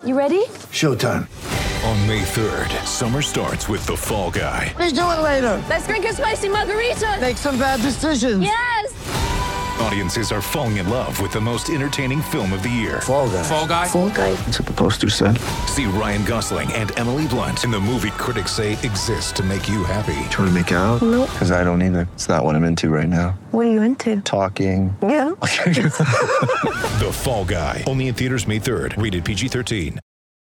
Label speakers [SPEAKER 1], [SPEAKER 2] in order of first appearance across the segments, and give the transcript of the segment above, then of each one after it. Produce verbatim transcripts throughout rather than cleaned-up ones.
[SPEAKER 1] You ready?
[SPEAKER 2] Showtime.
[SPEAKER 3] On May third, summer starts with The Fall Guy.
[SPEAKER 2] Let's do it later.
[SPEAKER 1] Let's drink a spicy margarita.
[SPEAKER 2] Make some bad decisions.
[SPEAKER 1] Yes!
[SPEAKER 3] Audiences are falling in love with the most entertaining film of the year.
[SPEAKER 2] Fall Guy.
[SPEAKER 4] Fall Guy?
[SPEAKER 2] Fall Guy. That's what the poster said.
[SPEAKER 3] See Ryan Gosling and Emily Blunt in the movie critics say exists to make you happy.
[SPEAKER 5] Trying to make it out?
[SPEAKER 1] Nope.
[SPEAKER 5] Because I don't either. It's not what I'm into right now.
[SPEAKER 1] What are you into?
[SPEAKER 5] Talking.
[SPEAKER 1] Yeah.
[SPEAKER 3] The Fall Guy. Only in theaters May third. Rated P G thirteen.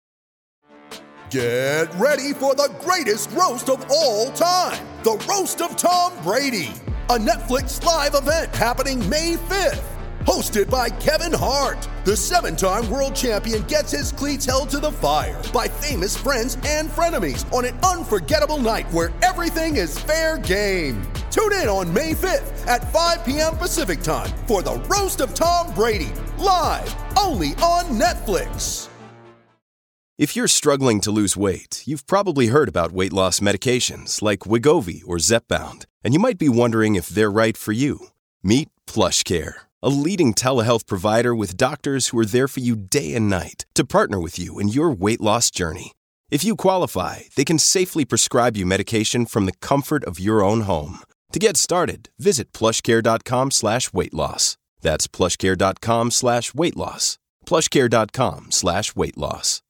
[SPEAKER 6] Get ready for the greatest roast of all time. The Roast of Tom Brady. A Netflix live event happening May fifth. Hosted by Kevin Hart. The seven-time world champion gets his cleats held to the fire by famous friends and frenemies on an unforgettable night where everything is fair game. Tune in on May fifth at five p.m. Pacific time for the Roast of Tom Brady. Live only on Netflix.
[SPEAKER 7] If you're struggling to lose weight, you've probably heard about weight loss medications like Wegovy or Zepbound, and you might be wondering if they're right for you. Meet PlushCare, a leading telehealth provider with doctors who are there for you day and night to partner with you in your weight loss journey. If you qualify, they can safely prescribe you medication from the comfort of your own home. To get started, visit plushcare.com slash weight loss. That's plushcare.com slash weight loss. plushcare.com slash weight loss.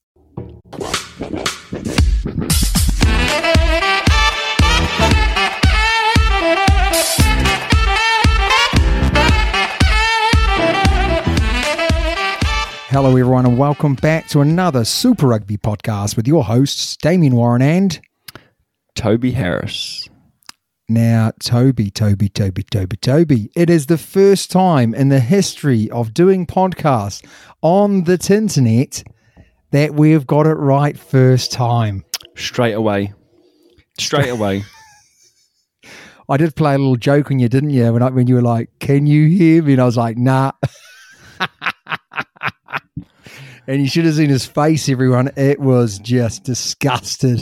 [SPEAKER 8] Hello everyone and welcome back to another Super Rugby podcast with your hosts Damien Warren and
[SPEAKER 9] Toby Harris.
[SPEAKER 8] Now, Toby, Toby, Toby, Toby, Toby, it is the first time in the history of doing podcasts on the Tinternet that we've got it right first time.
[SPEAKER 9] Straight away. Straight away.
[SPEAKER 8] I did play a little joke on you, didn't you? When, I, when you were like, can you hear me? And I was like, nah. And you should have seen his face, everyone. It was just disgusted.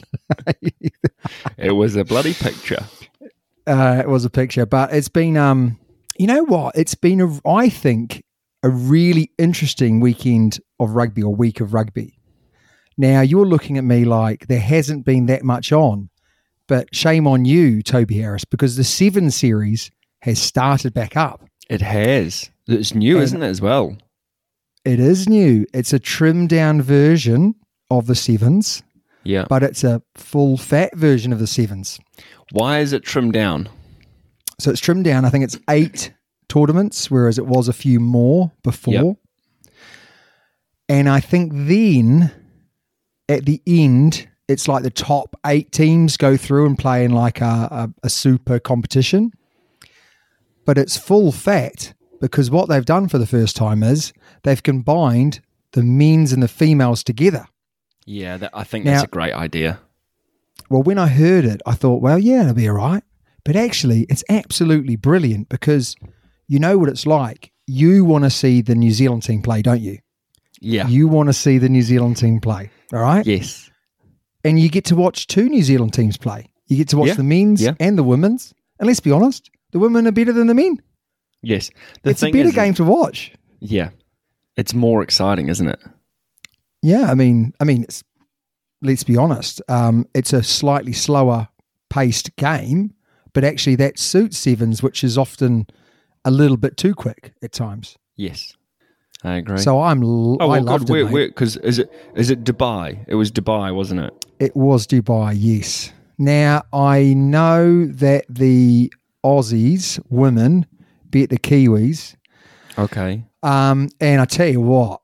[SPEAKER 9] It was a bloody picture.
[SPEAKER 8] Uh, it was a picture. But it's been, um, you know what? It's been, a, I think, a really interesting weekend of rugby or week of rugby. Now, you're looking at me like there hasn't been that much on. But shame on you, Toby Harris, because the Seven series has started back up.
[SPEAKER 9] It has. It's new, and isn't it, as well?
[SPEAKER 8] It is new. It's a trimmed down version of the Sevens.
[SPEAKER 9] Yeah.
[SPEAKER 8] But it's a full fat version of the Sevens.
[SPEAKER 9] Why is it trimmed down?
[SPEAKER 8] So it's trimmed down. I think it's eight tournaments, whereas it was a few more before. Yep. And I think then at the end, it's like the top eight teams go through and play in like a, a, a super competition. But it's full fat because what they've done for the first time is they've combined the men's and the females together.
[SPEAKER 9] Yeah, that, I think
[SPEAKER 8] now,
[SPEAKER 9] that's a great idea.
[SPEAKER 8] Well, when I heard it, I thought, well, yeah, it'll be all right. But actually, it's absolutely brilliant because you know what it's like. You want to see the New Zealand team play, don't you?
[SPEAKER 9] Yeah.
[SPEAKER 8] You want to see the New Zealand team play, all right?
[SPEAKER 9] Yes.
[SPEAKER 8] And you get to watch two New Zealand teams play. You get to watch
[SPEAKER 9] yeah.
[SPEAKER 8] the men's
[SPEAKER 9] yeah.
[SPEAKER 8] and the women's. And let's be honest, the women are better than the men.
[SPEAKER 9] Yes. The
[SPEAKER 8] it's
[SPEAKER 9] thing
[SPEAKER 8] a better
[SPEAKER 9] is,
[SPEAKER 8] game to watch.
[SPEAKER 9] Yeah. It's more exciting, isn't it?
[SPEAKER 8] Yeah, I mean, I mean, it's, let's be honest. Um, it's a slightly slower paced game, but actually that suits Sevens, which is often a little bit too quick at times.
[SPEAKER 9] Yes, I agree.
[SPEAKER 8] So I'm, l-
[SPEAKER 9] oh, well,
[SPEAKER 8] I loved
[SPEAKER 9] God,
[SPEAKER 8] it,
[SPEAKER 9] because is it is it Dubai? It was Dubai, wasn't it?
[SPEAKER 8] It was Dubai, yes. Now I know that the Aussies women beat the Kiwis.
[SPEAKER 9] Okay.
[SPEAKER 8] Um, and I tell you what,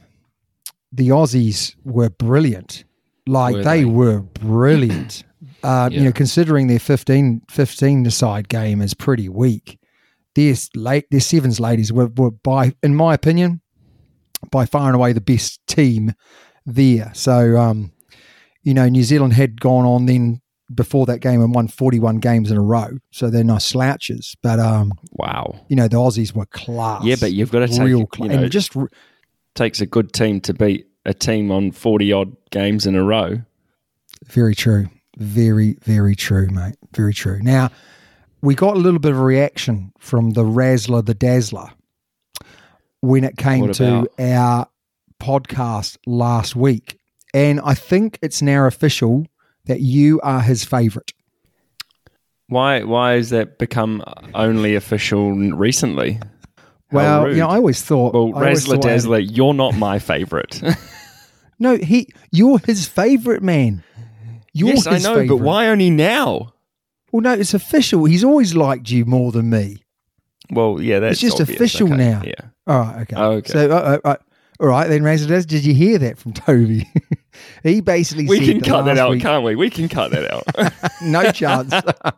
[SPEAKER 8] the Aussies were brilliant. Like
[SPEAKER 9] were
[SPEAKER 8] they,
[SPEAKER 9] they
[SPEAKER 8] were brilliant. uh, yeah. You know, considering their fifteen, fifteen aside game is pretty weak. Their late, their Sevens ladies were, were by, in my opinion, by far and away the best team there. So, um, you know, New Zealand had gone on then before that game and won forty-one games in a row. So they're no slouches. But, um,
[SPEAKER 9] wow.
[SPEAKER 8] You know, the Aussies were class.
[SPEAKER 9] Yeah, but you've got to take,
[SPEAKER 8] real
[SPEAKER 9] class.
[SPEAKER 8] You know, and just re-
[SPEAKER 9] takes a good team to beat a team on forty-odd games in a row.
[SPEAKER 8] Very true. Very, very true, mate. Very true. Now, we got a little bit of a reaction from the Razzler, the Dazzler, when it came
[SPEAKER 9] what
[SPEAKER 8] to
[SPEAKER 9] about?
[SPEAKER 8] our podcast last week, and I think it's now official that you are his favourite.
[SPEAKER 9] Why? Why has that become only official recently? How
[SPEAKER 8] well,
[SPEAKER 9] rude.
[SPEAKER 8] you know, I always thought.
[SPEAKER 9] Well,
[SPEAKER 8] I always
[SPEAKER 9] Razzler
[SPEAKER 8] thought I-
[SPEAKER 9] Dazzler, you're not my favourite.
[SPEAKER 8] No, he. You're his favourite, man. You're
[SPEAKER 9] yes, I
[SPEAKER 8] his
[SPEAKER 9] know,
[SPEAKER 8] favourite.
[SPEAKER 9] but why only now?
[SPEAKER 8] Well, no, it's official. He's always liked you more than me.
[SPEAKER 9] Well, yeah, that's
[SPEAKER 8] It's just
[SPEAKER 9] obvious.
[SPEAKER 8] official
[SPEAKER 9] Okay,
[SPEAKER 8] now.
[SPEAKER 9] Yeah.
[SPEAKER 8] All right, okay.
[SPEAKER 9] Oh, okay.
[SPEAKER 8] So, uh, uh, uh, all right, then, Razzle, did you hear that from Toby? He basically
[SPEAKER 9] We
[SPEAKER 8] said
[SPEAKER 9] can cut that
[SPEAKER 8] last
[SPEAKER 9] out,
[SPEAKER 8] week-
[SPEAKER 9] can't we? We can cut that out.
[SPEAKER 8] No chance.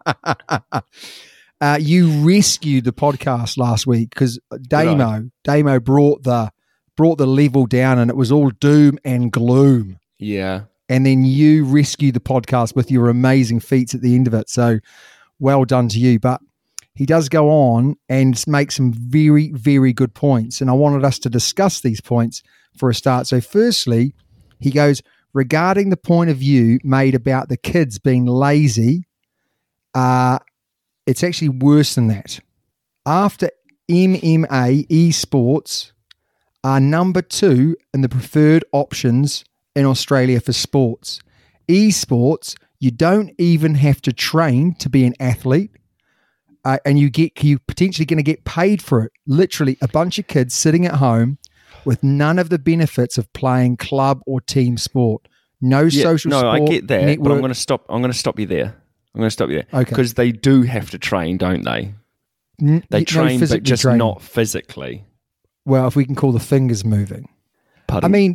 [SPEAKER 8] uh, you rescued the podcast last week because Damo, Damo brought the brought the level down, and it was all doom and gloom.
[SPEAKER 9] Yeah.
[SPEAKER 8] And then you rescued the podcast with your amazing feats at the end of it. So, well done to you. But he does go on and make some very, very good points. And I wanted us to discuss these points for a start. So firstly, he goes, regarding the point of view made about the kids being lazy, uh, it's actually worse than that. After M M A, esports are number two in the preferred options in Australia for sports. Esports, you don't even have to train to be an athlete. Uh, and you get you potentially going to get paid for it. Literally, a bunch of kids sitting at home with none of the benefits of playing club or team sport. No
[SPEAKER 9] Yeah,
[SPEAKER 8] social
[SPEAKER 9] no,
[SPEAKER 8] sport.
[SPEAKER 9] I get that,
[SPEAKER 8] network.
[SPEAKER 9] but I'm going to stop. I'm going to stop you there. I'm going to stop you there
[SPEAKER 8] Okay.
[SPEAKER 9] because they do have to train, don't they?
[SPEAKER 8] N-
[SPEAKER 9] They
[SPEAKER 8] no
[SPEAKER 9] train, but
[SPEAKER 8] physically
[SPEAKER 9] just
[SPEAKER 8] training.
[SPEAKER 9] not physically.
[SPEAKER 8] Well, if we can call the fingers moving.
[SPEAKER 9] Pardon?
[SPEAKER 8] I mean,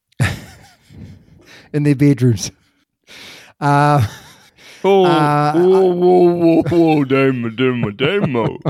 [SPEAKER 8] in their bedrooms. Uh,
[SPEAKER 9] oh,
[SPEAKER 8] uh,
[SPEAKER 9] whoa, whoa, whoa, whoa, demo, demo, demo.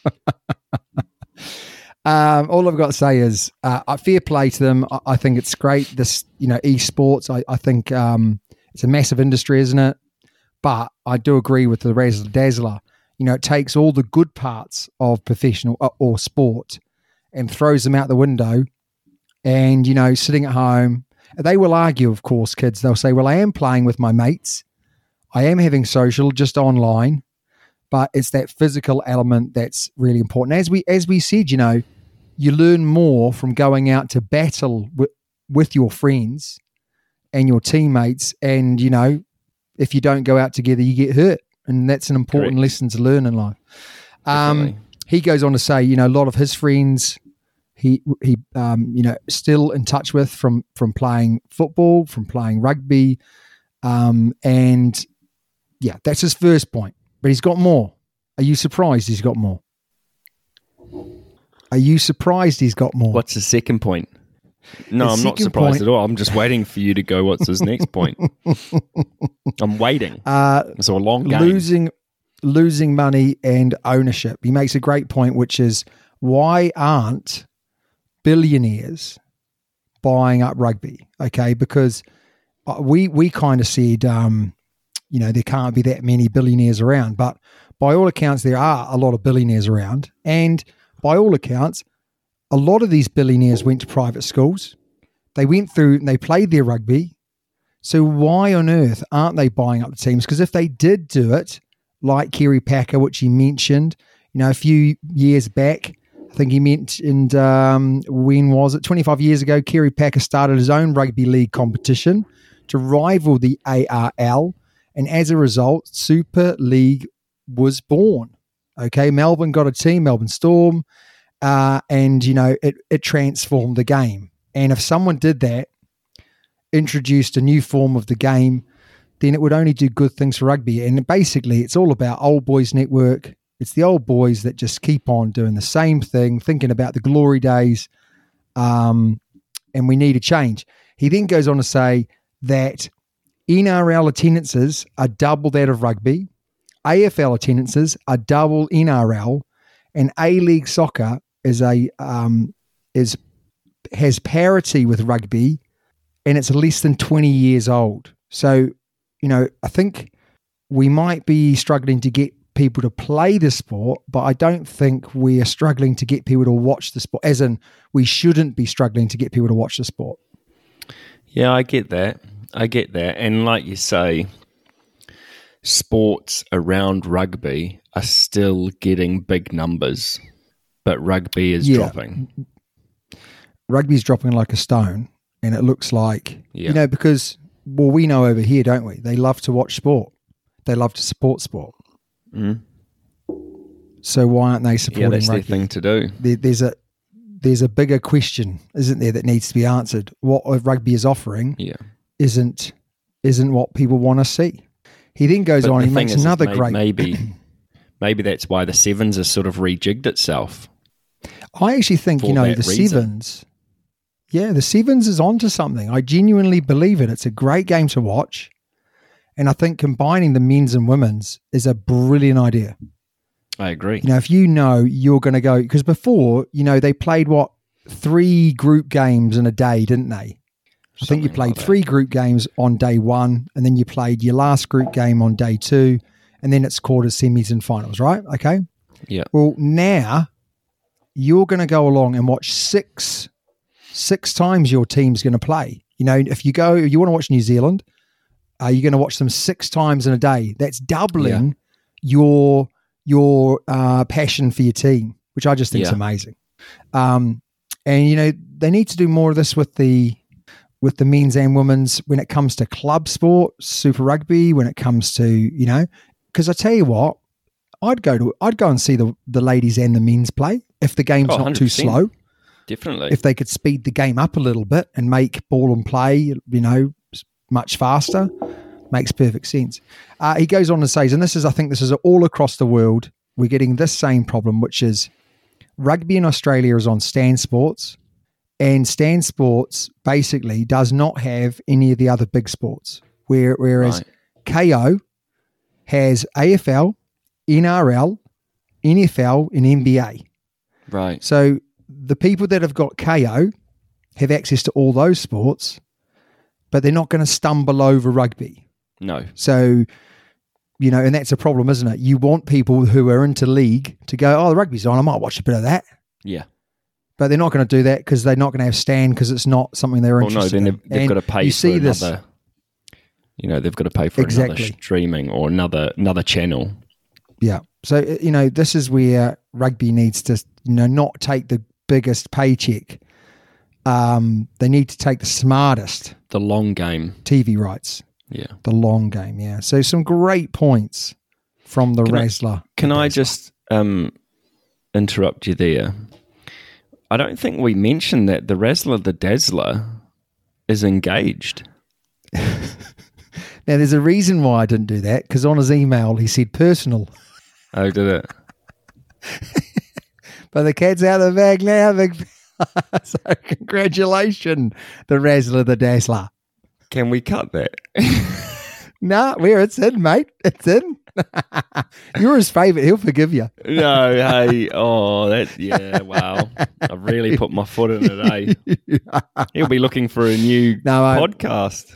[SPEAKER 8] Um, all I've got to say is uh, fair play to them. I, I think it's great. This, you know, esports, I, I think um, it's a massive industry, isn't it? But I do agree with the Razzle Dazzler. You know, it takes all the good parts of professional uh, or sport and throws them out the window. And, you know, sitting at home, they will argue, of course, kids. They'll say, well, I am playing with my mates. I am having social just online. But it's that physical element that's really important. As we as we said, you know, you learn more from going out to battle with, with your friends and your teammates. And, you know, if you don't go out together, you get hurt. And that's an important
[SPEAKER 9] Correct.
[SPEAKER 8] lesson to learn in life. Um,
[SPEAKER 9] Definitely.
[SPEAKER 8] he goes on to say, you know, a lot of his friends he, he um, you know, still in touch with from, from playing football, from playing rugby. Um, and, yeah, that's his first point. But he's got more. Are you surprised he's got more? Are you surprised he's got more?
[SPEAKER 9] What's the second point? No,
[SPEAKER 8] The
[SPEAKER 9] I'm not
[SPEAKER 8] second
[SPEAKER 9] surprised
[SPEAKER 8] point-
[SPEAKER 9] at all. I'm just waiting for you to go, what's his next point? I'm waiting.
[SPEAKER 8] Uh,
[SPEAKER 9] It's a long game.
[SPEAKER 8] losing, losing money and ownership. He makes a great point, which is why aren't billionaires buying up rugby? Okay, because uh, we we kind of said, um, you know, there can't be that many billionaires around, but by all accounts, there are a lot of billionaires around, and by all accounts, a lot of these billionaires went to private schools. They went through and they played their rugby. So why on earth aren't they buying up the teams? Because if they did do it, like Kerry Packer, which he mentioned, you know, a few years back, I think he mentioned, um, when was it? twenty-five years ago, Kerry Packer started his own rugby league competition to rival the A R L. And as a result, Super League was born. Okay, Melbourne got a team, Melbourne Storm, uh, and, you know, it, it transformed the game. And if someone did that, introduced a new form of the game, then it would only do good things for rugby. And basically, it's all about old boys network. It's the old boys that just keep on doing the same thing, thinking about the glory days, um, and we need a change. He then goes on to say that N R L attendances are double that of rugby, A F L attendances are double N R L, and A-League soccer is a um, is has parity with rugby, and it's less than twenty years old. So, you know, I think we might be struggling to get people to play the sport, but I don't think we're struggling to get people to watch the sport, as in we shouldn't be struggling to get people to watch the sport.
[SPEAKER 9] Yeah, I get that. I get that. And like you say, sports around rugby are still getting big numbers, but rugby is
[SPEAKER 8] Yeah.
[SPEAKER 9] dropping.
[SPEAKER 8] rugby's dropping like a stone, and it looks like,
[SPEAKER 9] Yeah.
[SPEAKER 8] you know, because, well, we know over here, don't we? They love to watch sport. They love to support sport.
[SPEAKER 9] Mm.
[SPEAKER 8] So why aren't they supporting
[SPEAKER 9] Yeah, that's
[SPEAKER 8] rugby?
[SPEAKER 9] their thing to do.
[SPEAKER 8] There, there's a there's a bigger question, isn't there, that needs to be answered. What rugby is offering
[SPEAKER 9] Yeah.
[SPEAKER 8] isn't isn't what people want to see. He then goes
[SPEAKER 9] But
[SPEAKER 8] on,
[SPEAKER 9] the
[SPEAKER 8] he
[SPEAKER 9] thing
[SPEAKER 8] makes
[SPEAKER 9] is, is
[SPEAKER 8] another
[SPEAKER 9] may-
[SPEAKER 8] great...
[SPEAKER 9] Maybe, maybe that's why the Sevens has sort of rejigged itself.
[SPEAKER 8] I actually think,
[SPEAKER 9] for
[SPEAKER 8] you know,
[SPEAKER 9] that
[SPEAKER 8] the
[SPEAKER 9] reason.
[SPEAKER 8] Sevens... Yeah, the Sevens is onto something. I genuinely believe it. It's a great game to watch. And I think combining the men's and women's is a brilliant idea.
[SPEAKER 9] I agree.
[SPEAKER 8] You know, if you know you're going to go... Because before, you know, they played, what, three group games in a day, didn't they? I think you
[SPEAKER 9] Something
[SPEAKER 8] played
[SPEAKER 9] like that.
[SPEAKER 8] three group games on day one, and then you played your last group game on day two, and then it's quarters, semis, and finals, right? Okay.
[SPEAKER 9] Yeah.
[SPEAKER 8] Well, now you're going to go along and watch six six times your team's going to play. You know, if you go, if you want to watch New Zealand, uh, you're going to watch them six times in a day. That's doubling your your uh, passion for your team, which I just think is
[SPEAKER 9] Yeah.
[SPEAKER 8] amazing. Um, and you know, they need to do more of this with the with the men's and women's when it comes to club sport, Super Rugby, when it comes to, you know, because I tell you what, I'd go to I'd go and see the the ladies and the men's play if the game's
[SPEAKER 9] Oh,
[SPEAKER 8] not too
[SPEAKER 9] one hundred percent.
[SPEAKER 8] slow.
[SPEAKER 9] Definitely.
[SPEAKER 8] If they could speed the game up a little bit and make ball and play, you know, much faster, makes perfect sense. Uh, he goes on to say, and this is, I think this is all across the world, we're getting this same problem, which is rugby in Australia is on Stan Sports, and Stan Sports basically does not have any of the other big sports, where, whereas
[SPEAKER 9] Right.
[SPEAKER 8] K O has A F L, N R L, N F L, and N B A.
[SPEAKER 9] Right.
[SPEAKER 8] So the people that have got K O have access to all those sports, but they're not going to stumble over rugby.
[SPEAKER 9] No.
[SPEAKER 8] So, you know, and that's a problem, isn't it? You want people who are into league to go, oh, the rugby's on, I might watch a bit of that.
[SPEAKER 9] Yeah.
[SPEAKER 8] But they're not going to do that because they're not going to have Stan because it's not something they're
[SPEAKER 9] Well, no,
[SPEAKER 8] interested
[SPEAKER 9] then
[SPEAKER 8] in.
[SPEAKER 9] they've, they've
[SPEAKER 8] And
[SPEAKER 9] got to pay
[SPEAKER 8] you
[SPEAKER 9] for
[SPEAKER 8] see
[SPEAKER 9] another,
[SPEAKER 8] this,
[SPEAKER 9] you know, they've got to pay for
[SPEAKER 8] Exactly.
[SPEAKER 9] another streaming or another another channel.
[SPEAKER 8] yeah. So, uh, you know, this is where rugby needs to, you know, not take the biggest paycheck. Um, they need to take the smartest
[SPEAKER 9] The long game.
[SPEAKER 8] T V rights.
[SPEAKER 9] Yeah.
[SPEAKER 8] The long game, yeah. So some great points from the
[SPEAKER 9] Can I-
[SPEAKER 8] Razzler.
[SPEAKER 9] Can I just um, interrupt you there? I don't think we mentioned that the Razzler the Dazzler is engaged.
[SPEAKER 8] Now, there's a reason why I didn't do that, because on his email he said personal.
[SPEAKER 9] Oh, did it?
[SPEAKER 8] But the cat's out of the bag now. Big so congratulations, the Razzler the Dazzler.
[SPEAKER 9] Can we cut that?
[SPEAKER 8] Nah, where it's in, mate. It's in. You're his favourite. He'll forgive you.
[SPEAKER 9] No, hey, oh, that, yeah, wow. I've really put my foot in it, eh? He'll be looking for a new
[SPEAKER 8] No, I-
[SPEAKER 9] podcast.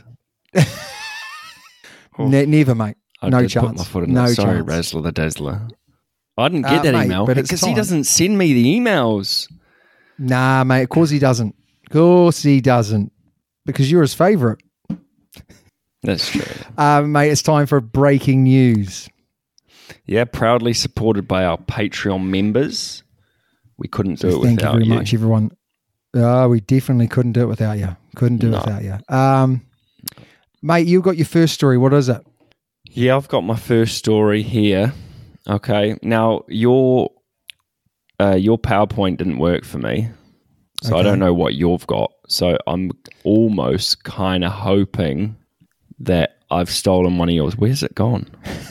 [SPEAKER 8] Ne- never, mate.
[SPEAKER 9] I
[SPEAKER 8] no
[SPEAKER 9] did
[SPEAKER 8] chance.
[SPEAKER 9] put my foot in
[SPEAKER 8] no
[SPEAKER 9] it. Sorry,
[SPEAKER 8] chance.
[SPEAKER 9] Razzler the Dazzler. I didn't
[SPEAKER 8] Uh,
[SPEAKER 9] get that
[SPEAKER 8] mate,
[SPEAKER 9] email
[SPEAKER 8] but it's
[SPEAKER 9] because he
[SPEAKER 8] time.
[SPEAKER 9] doesn't send me the emails.
[SPEAKER 8] Nah, mate. Of course he doesn't. Of course he doesn't. Because you're his favourite.
[SPEAKER 9] That's true.
[SPEAKER 8] Um, mate, it's time for breaking news.
[SPEAKER 9] Yeah, proudly supported by our Patreon members. We couldn't do it
[SPEAKER 8] Thank you
[SPEAKER 9] without
[SPEAKER 8] very
[SPEAKER 9] you.
[SPEAKER 8] much, everyone. Uh, we definitely couldn't do it without you. Couldn't do
[SPEAKER 9] No.
[SPEAKER 8] it without you. Um, mate, you got your first story. What is it?
[SPEAKER 9] Yeah, I've got my first story here. Okay, now your uh, your PowerPoint didn't work for me, so I
[SPEAKER 8] Okay.
[SPEAKER 9] don't know what you've got. So I'm almost kind of hoping that I've stolen one of yours. Where's it gone?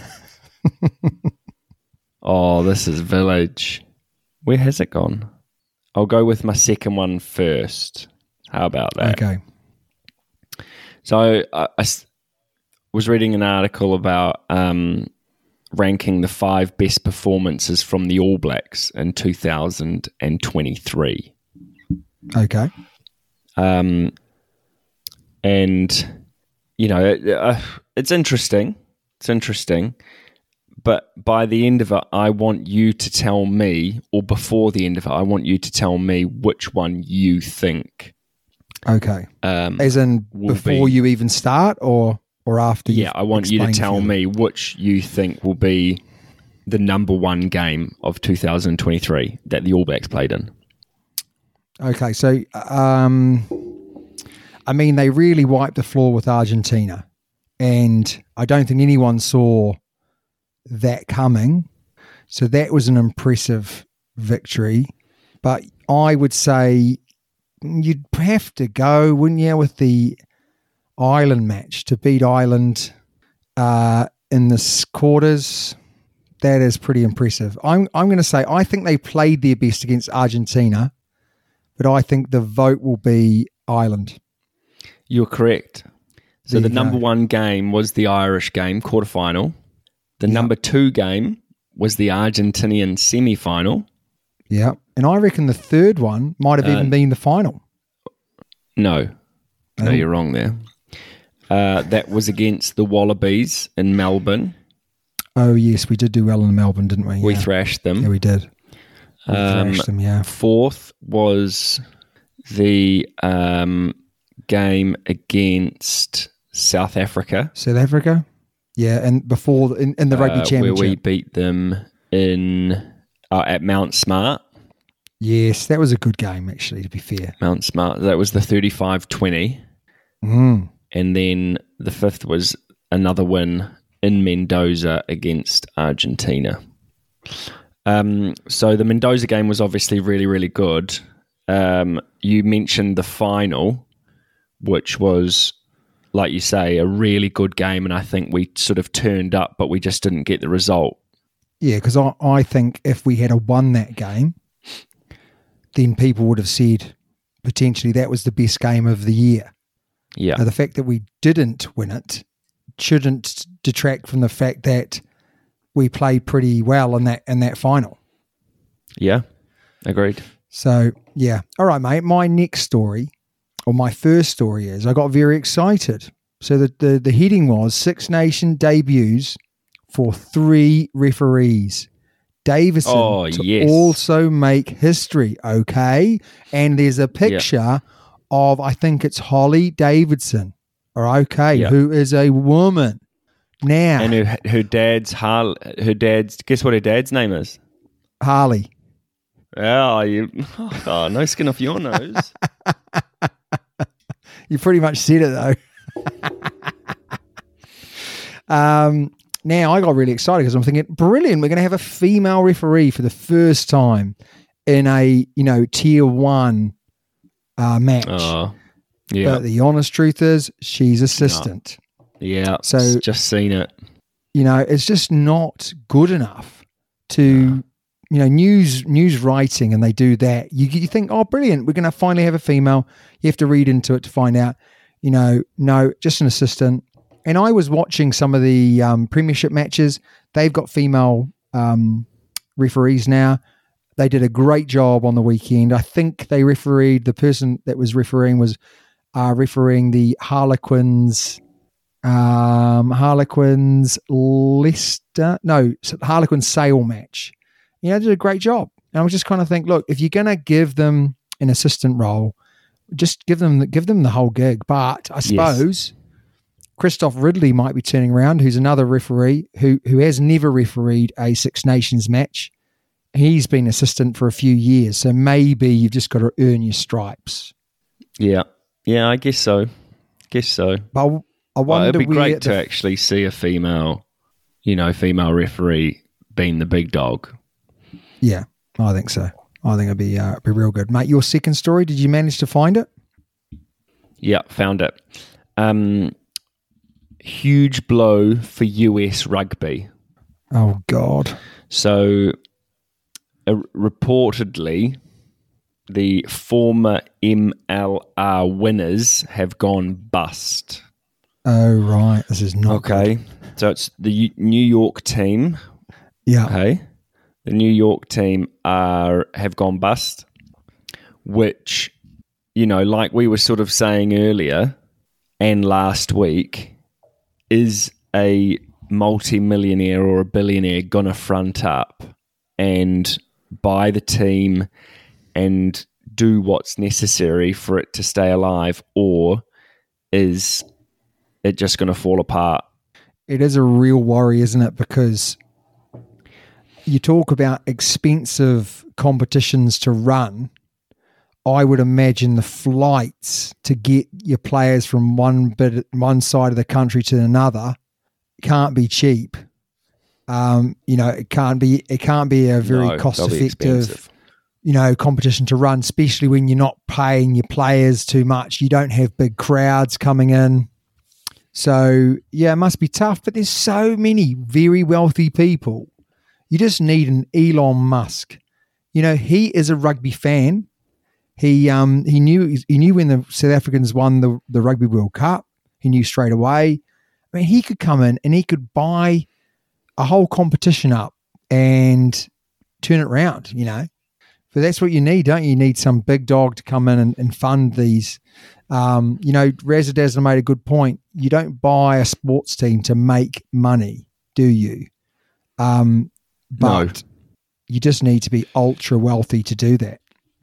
[SPEAKER 9] Oh, this is Village. Where has it gone? I'll go with my second one first. How about that?
[SPEAKER 8] Okay.
[SPEAKER 9] So I, I s- was reading an article about um, ranking the five best performances from the All Blacks in two thousand twenty-three.
[SPEAKER 8] Okay.
[SPEAKER 9] Um, and, you know, it, uh, it's interesting. It's interesting. But by the end of it, I want you to tell me, or before the end of it, I want you to tell me which one you think.
[SPEAKER 8] Okay.
[SPEAKER 9] Um,
[SPEAKER 8] As in
[SPEAKER 9] will
[SPEAKER 8] before
[SPEAKER 9] be-
[SPEAKER 8] you even start or or after you
[SPEAKER 9] yeah, I want you to tell me which you think will be the number one game of two thousand twenty-three that the All Blacks played in.
[SPEAKER 8] Okay, so um, I mean, they really wiped the floor with Argentina, and I don't think anyone saw that coming. So that was an impressive victory. But I would say you'd have to go, wouldn't you, with the Ireland match to beat Ireland uh, in the quarters. That is pretty impressive. I'm I'm going to say I think they played their best against Argentina, but I think the vote will be Ireland.
[SPEAKER 9] You're correct. So
[SPEAKER 8] There
[SPEAKER 9] the
[SPEAKER 8] you
[SPEAKER 9] number
[SPEAKER 8] go.
[SPEAKER 9] one game was the Irish game, quarterfinal. The
[SPEAKER 8] Yep.
[SPEAKER 9] number two game was the Argentinian semi-final.
[SPEAKER 8] Yeah, and I reckon the third one might have
[SPEAKER 9] Uh,
[SPEAKER 8] even been the final.
[SPEAKER 9] No, no,
[SPEAKER 8] Oh.
[SPEAKER 9] you're wrong there. Uh, that was against the Wallabies in Melbourne.
[SPEAKER 8] Oh yes, we did do well in Melbourne, didn't we?
[SPEAKER 9] We
[SPEAKER 8] yeah.
[SPEAKER 9] thrashed them.
[SPEAKER 8] Yeah, we did. We
[SPEAKER 9] Um,
[SPEAKER 8] thrashed them. Yeah.
[SPEAKER 9] Fourth was the um, game against South Africa.
[SPEAKER 8] South Africa. Yeah, and before in, in the rugby
[SPEAKER 9] uh,
[SPEAKER 8] championship.
[SPEAKER 9] where we beat them in uh, at Mount Smart.
[SPEAKER 8] Yes, that was a good game actually. To be fair.
[SPEAKER 9] Mount Smart. That was the thirty-five twenty.
[SPEAKER 8] Mm.
[SPEAKER 9] And then the fifth was another win in Mendoza against Argentina. Um, so the Mendoza game was obviously really, really good. Um, you mentioned the final, which was, like you say, a really good game, and I think we sort of turned up, but we just didn't get the result.
[SPEAKER 8] Yeah, because I, I think if we had a won that game, then people would have said potentially that was the best game of the year.
[SPEAKER 9] Yeah,
[SPEAKER 8] Now, the fact that we didn't win it shouldn't detract from the fact that we played pretty well in that in that final.
[SPEAKER 9] yeah, agreed.
[SPEAKER 8] So, yeah. All right, mate. My next story, or my first story is I got very excited. So the, the, the heading was Six Nation debuts for three referees. Davison
[SPEAKER 9] Oh,
[SPEAKER 8] to
[SPEAKER 9] yes.
[SPEAKER 8] also make history, okay? And there's a picture of, I think it's Holly Davidson, or okay,
[SPEAKER 9] Yeah.
[SPEAKER 8] who is a woman. Now,
[SPEAKER 9] And her, her dad's Har- her dad's. Guess what her dad's name is?
[SPEAKER 8] Harley.
[SPEAKER 9] Oh, you. Oh, no skin off your nose.
[SPEAKER 8] You pretty much said it though. um, now I got really excited because I'm thinking, brilliant! We're going to have a female referee for the first time in a you know tier one uh, match.
[SPEAKER 9] Oh, yeah,
[SPEAKER 8] But the honest truth is, she's assistant.
[SPEAKER 9] yeah.
[SPEAKER 8] So-
[SPEAKER 9] So just seen it.
[SPEAKER 8] You know, it's just not good enough to. You know, news news writing, and they do that. You you think, oh, brilliant! We're going to finally have a female. You have to read into it to find out. You know, no, just an assistant. And I was watching some of the um, Premiership matches. They've got female um, referees now. They did a great job on the weekend. I think they refereed. The person that was refereeing was uh, refereeing the Harlequins. Um, Harlequins Leicester, no, Harlequins Sale match. You know, did a great job. And I was just kind of think, look, if you're going to give them an assistant role, just give them the, give them the whole gig. But I suppose Christoph Ridley might be turning around, who's another referee who who has never refereed a Six Nations match. He's been assistant for a few years, so maybe you've just got to earn your stripes.
[SPEAKER 9] Yeah, yeah. I guess so. Guess so.
[SPEAKER 8] But I, I
[SPEAKER 9] Well,
[SPEAKER 8] wonder
[SPEAKER 9] it'd be
[SPEAKER 8] where
[SPEAKER 9] great
[SPEAKER 8] the-
[SPEAKER 9] to actually see a female, you know, female referee being the big dog.
[SPEAKER 8] Yeah, I think so. I think it'd be uh, be real good, mate. Your second story, did you manage to find it?
[SPEAKER 9] Yeah, found it. Um, huge blow for U S rugby.
[SPEAKER 8] Oh God.
[SPEAKER 9] So, uh, reportedly, the former M L R winners have gone bust.
[SPEAKER 8] Oh right, this is not
[SPEAKER 9] Okay, so it's the U- New York team.
[SPEAKER 8] Yeah.
[SPEAKER 9] Okay, the New York team are have gone bust, which, you know, like we were sort of saying earlier and last week, is a multi-millionaire or a billionaire gonna front up and buy the team and do what's necessary for it to stay alive, or is it just going to fall apart?
[SPEAKER 8] It is a real worry, isn't it? Because you talk about expensive competitions to run. I would imagine the flights to get your players from one bit, one side of the country to another can't be cheap. Um, you know, it can't be it can't be a very
[SPEAKER 9] No,
[SPEAKER 8] cost
[SPEAKER 9] they'll be
[SPEAKER 8] effective,
[SPEAKER 9] expensive.
[SPEAKER 8] you know, competition to run, especially when you're not paying your players too much. You don't have big crowds coming in. So yeah, it must be tough, but there's so many very wealthy people. You just need an Elon Musk. You know, he is a rugby fan. He um he knew he knew when the South Africans won the, the Rugby World Cup. He knew straight away. I mean, he could come in and he could buy a whole competition up and turn it around, you know. But that's what you need, don't you? You need some big dog to come in and, and fund these. Um, you know, Razzle made a good point. You don't buy a sports team to make money, do you? Um, but
[SPEAKER 9] No.
[SPEAKER 8] you just need to be ultra wealthy to do that.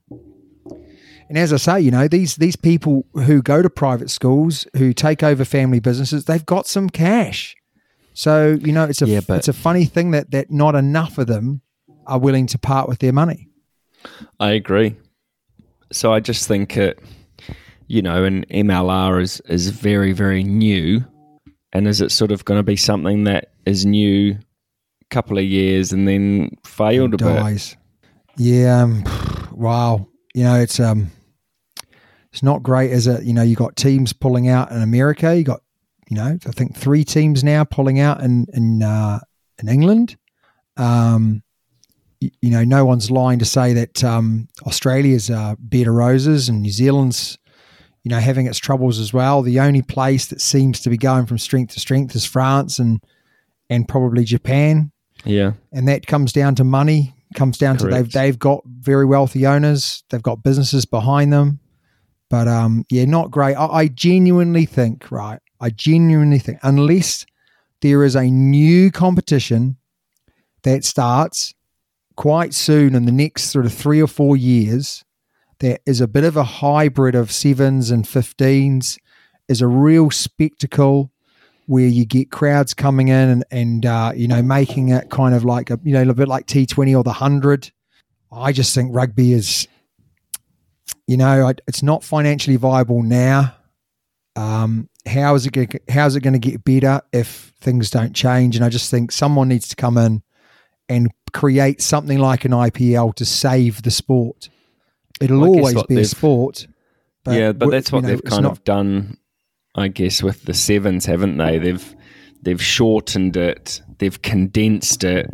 [SPEAKER 8] And as I say, you know, these these people who go to private schools, who take over family businesses, they've got some cash. So, you know, it's a
[SPEAKER 9] Yeah, but-
[SPEAKER 8] it's a funny thing that that not enough of them are willing to part with their money.
[SPEAKER 9] I agree. So I just think it, you know, and M L R is, is very, very new. And is it sort of going to be something that is new a couple of years and then failed a bit?
[SPEAKER 8] Dies. Yeah. Um, wow. You know, it's um, it's not great, is it? You know, you got teams pulling out in America. You got, you know, I think three teams now pulling out in in uh, in England. Um, you, you know, no one's lying to say that um, Australia's uh, bed of roses and New Zealand's, you know, having its troubles as well. The only place that seems to be going from strength to strength is France and and probably Japan.
[SPEAKER 9] Yeah.
[SPEAKER 8] And that comes down to money. Comes down
[SPEAKER 9] Correct.
[SPEAKER 8] to they've they've got very wealthy owners. They've got businesses behind them. But um, yeah, not great. I, I genuinely think, right? I genuinely think, unless there is a new competition that starts quite soon in the next sort of three or four years, that is a bit of a hybrid of sevens and fifteens, is a real spectacle where you get crowds coming in and, and uh, you know, making it kind of like a, you know, a bit like T twenty or the one hundred. I just think rugby is, you know, it's not financially viable now. Um, how is it going? How is it going to get better if things don't change? And I just think someone needs to come in and create something like an I P L to save the sport. It'll
[SPEAKER 9] Well, I guess
[SPEAKER 8] always
[SPEAKER 9] what
[SPEAKER 8] be a
[SPEAKER 9] they've-
[SPEAKER 8] sport.
[SPEAKER 9] yeah, but that's what
[SPEAKER 8] you know,
[SPEAKER 9] they've
[SPEAKER 8] it's
[SPEAKER 9] kind
[SPEAKER 8] not-
[SPEAKER 9] of done, I guess, with the sevens, haven't they? They've they've shortened it, they've condensed it,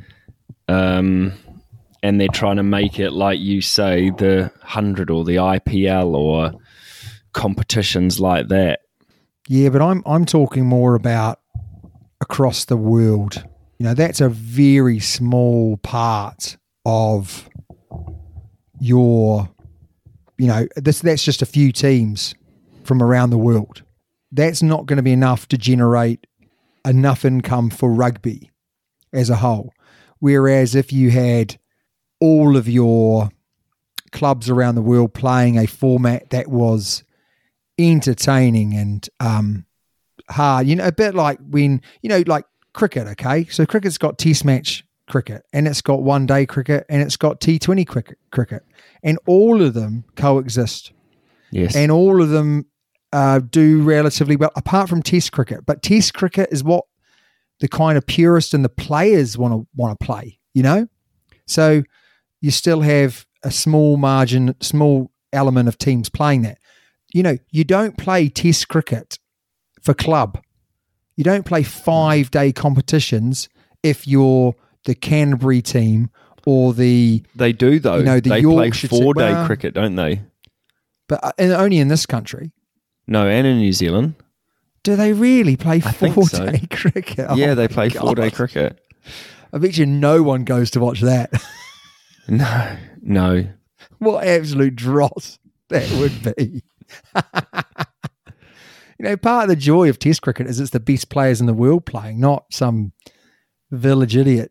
[SPEAKER 9] um, and they're trying to make it, like you say, the hundred or the I P L or competitions like that.
[SPEAKER 8] Yeah, but I'm I'm talking more about across the world. You know, that's a very small part of your, you know, this that's just a few teams from around the world. That's not going to be enough to generate enough income for rugby as a whole. Whereas if you had all of your clubs around the world playing a format that was entertaining and um, hard, you know, a bit like when, you know, like cricket, okay? So cricket's got test match cricket and it's got one day cricket and it's got T twenty cricket, cricket and all of them coexist.
[SPEAKER 9] Yes.
[SPEAKER 8] And all of them uh, do relatively well, apart from Test cricket. But Test cricket is what the kind of purists and the players want to want to play. You know, so you still have a small margin, small element of teams playing that. You know, you don't play Test cricket for club. You don't play five day competitions if you're the Canterbury team or the
[SPEAKER 9] They do though.
[SPEAKER 8] You know, the
[SPEAKER 9] they
[SPEAKER 8] Yorkshire
[SPEAKER 9] play four day
[SPEAKER 8] well-
[SPEAKER 9] cricket, don't they?
[SPEAKER 8] but uh, and only in this country.
[SPEAKER 9] No, and in New Zealand.
[SPEAKER 8] Do they really play
[SPEAKER 9] I think
[SPEAKER 8] four
[SPEAKER 9] so.
[SPEAKER 8] day cricket?
[SPEAKER 9] yeah,
[SPEAKER 8] Oh
[SPEAKER 9] they
[SPEAKER 8] my
[SPEAKER 9] play four day
[SPEAKER 8] God.
[SPEAKER 9] cricket.
[SPEAKER 8] I bet you no one goes to watch that.
[SPEAKER 9] No, no.
[SPEAKER 8] What absolute dross that would be. You know, part of the joy of Test cricket is it's the best players in the world playing, not some village idiot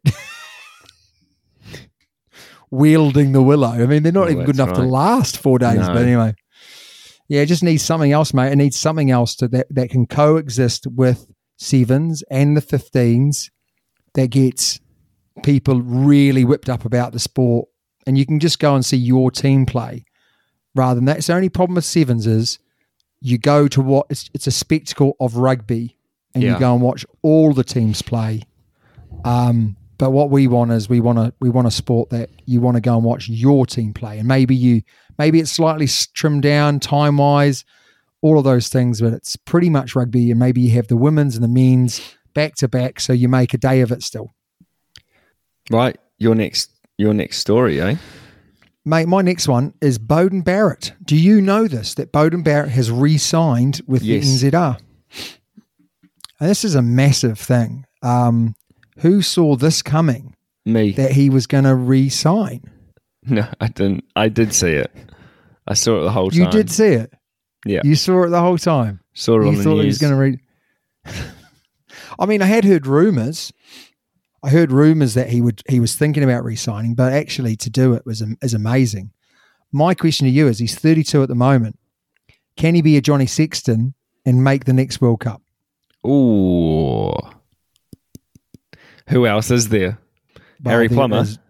[SPEAKER 8] wielding the willow. I mean, they're not
[SPEAKER 9] Well,
[SPEAKER 8] even good
[SPEAKER 9] that's
[SPEAKER 8] enough to
[SPEAKER 9] right.
[SPEAKER 8] last four days.
[SPEAKER 9] No.
[SPEAKER 8] But anyway, yeah, it just needs something else, mate. It needs something else to that, that can coexist with sevens and the fifteens that gets people really whipped up about the sport. And you can just go and see your team play rather than that. It's the only problem with sevens is you go to what it's, it's a spectacle of rugby, and
[SPEAKER 9] Yeah.
[SPEAKER 8] you go and watch all the teams play. Um, but what we want is we want to we want a sport that you want to go and watch your team play, and maybe you maybe it's slightly trimmed down time wise, all of those things, but it's pretty much rugby, and maybe you have the women's and the men's back to back, so you make a day of it still.
[SPEAKER 9] Right, your next your next story, eh?
[SPEAKER 8] Mate, my next one is Beauden Barrett. Do you know this, that Beauden Barrett has re-signed with
[SPEAKER 9] Yes.
[SPEAKER 8] the N Z R? And this is a massive thing. Um, who saw this coming,
[SPEAKER 9] Me.
[SPEAKER 8] that he was going to re-sign?
[SPEAKER 9] No, I didn't. I did see it. I saw it the whole time.
[SPEAKER 8] You did see it?
[SPEAKER 9] Yeah.
[SPEAKER 8] You saw it the whole time?
[SPEAKER 9] Saw it
[SPEAKER 8] you
[SPEAKER 9] on the
[SPEAKER 8] thought he was
[SPEAKER 9] news.
[SPEAKER 8] going to read. I mean, I had heard rumours. I heard rumours that he would he was thinking about re-signing, but actually to do it was is amazing. My question to you is: he's thirty-two at the moment. Can he be a Johnny Sexton and make the next World Cup?
[SPEAKER 9] Ooh. Who else is there?
[SPEAKER 8] Well,
[SPEAKER 9] Harry
[SPEAKER 8] there
[SPEAKER 9] Plummer.
[SPEAKER 8] is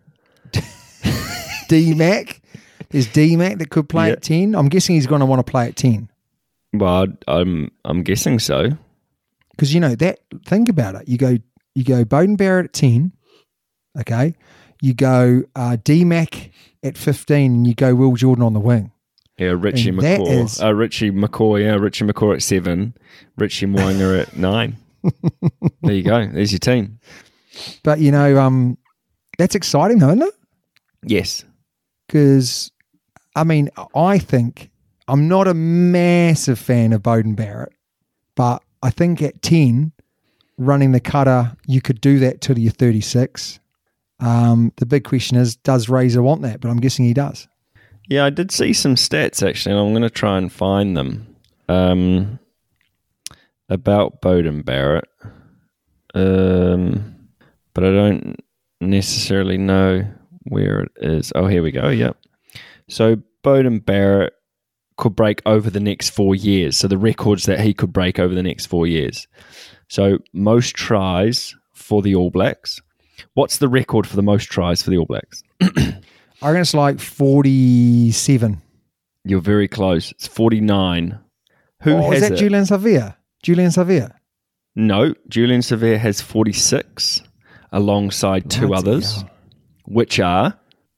[SPEAKER 8] D Mac. There's D Mac that could play
[SPEAKER 9] Yeah.
[SPEAKER 8] at ten. I'm guessing he's going to want to play at ten
[SPEAKER 9] Well, I'm I'm guessing so.
[SPEAKER 8] because you know that. Think about it. You go you go Beauden Barrett at ten. Okay. You go uh, D Mac at fifteen, and you go Will Jordan on the wing.
[SPEAKER 9] Yeah, Richie
[SPEAKER 8] And that
[SPEAKER 9] McCaw.
[SPEAKER 8] is-
[SPEAKER 9] Uh, Richie McCaw, yeah, Richie McCaw at seven. Richie Moinger at nine. There you go. There's your team.
[SPEAKER 8] But you know, um, that's exciting, though, isn't it?
[SPEAKER 9] Yes.
[SPEAKER 8] Because I mean, I think I'm not a massive fan of Beauden Barrett, but I think at ten, running the cutter, you could do that till you're thirty-six. Um, the big question is, does Razor want that? But I'm guessing he does.
[SPEAKER 9] Yeah, I did see some stats actually, and I'm going to try and find them um, about Beauden Barrett. Um, but I don't necessarily know where it is. Oh, here we go. Yep. So Beauden Barrett could break over the next four years. So the records that he could break over the next four years. So most tries for the All Blacks. What's the record for the most tries for the All Blacks?
[SPEAKER 8] I reckon it's like forty-seven.
[SPEAKER 9] You're very close. It's forty-nine. Who
[SPEAKER 8] Oh,
[SPEAKER 9] has
[SPEAKER 8] is that
[SPEAKER 9] it?
[SPEAKER 8] Julian Savia? Julian Savia.
[SPEAKER 9] No, Julian Severe has forty-six alongside two
[SPEAKER 8] Bloody
[SPEAKER 9] others,
[SPEAKER 8] hell.
[SPEAKER 9] which are,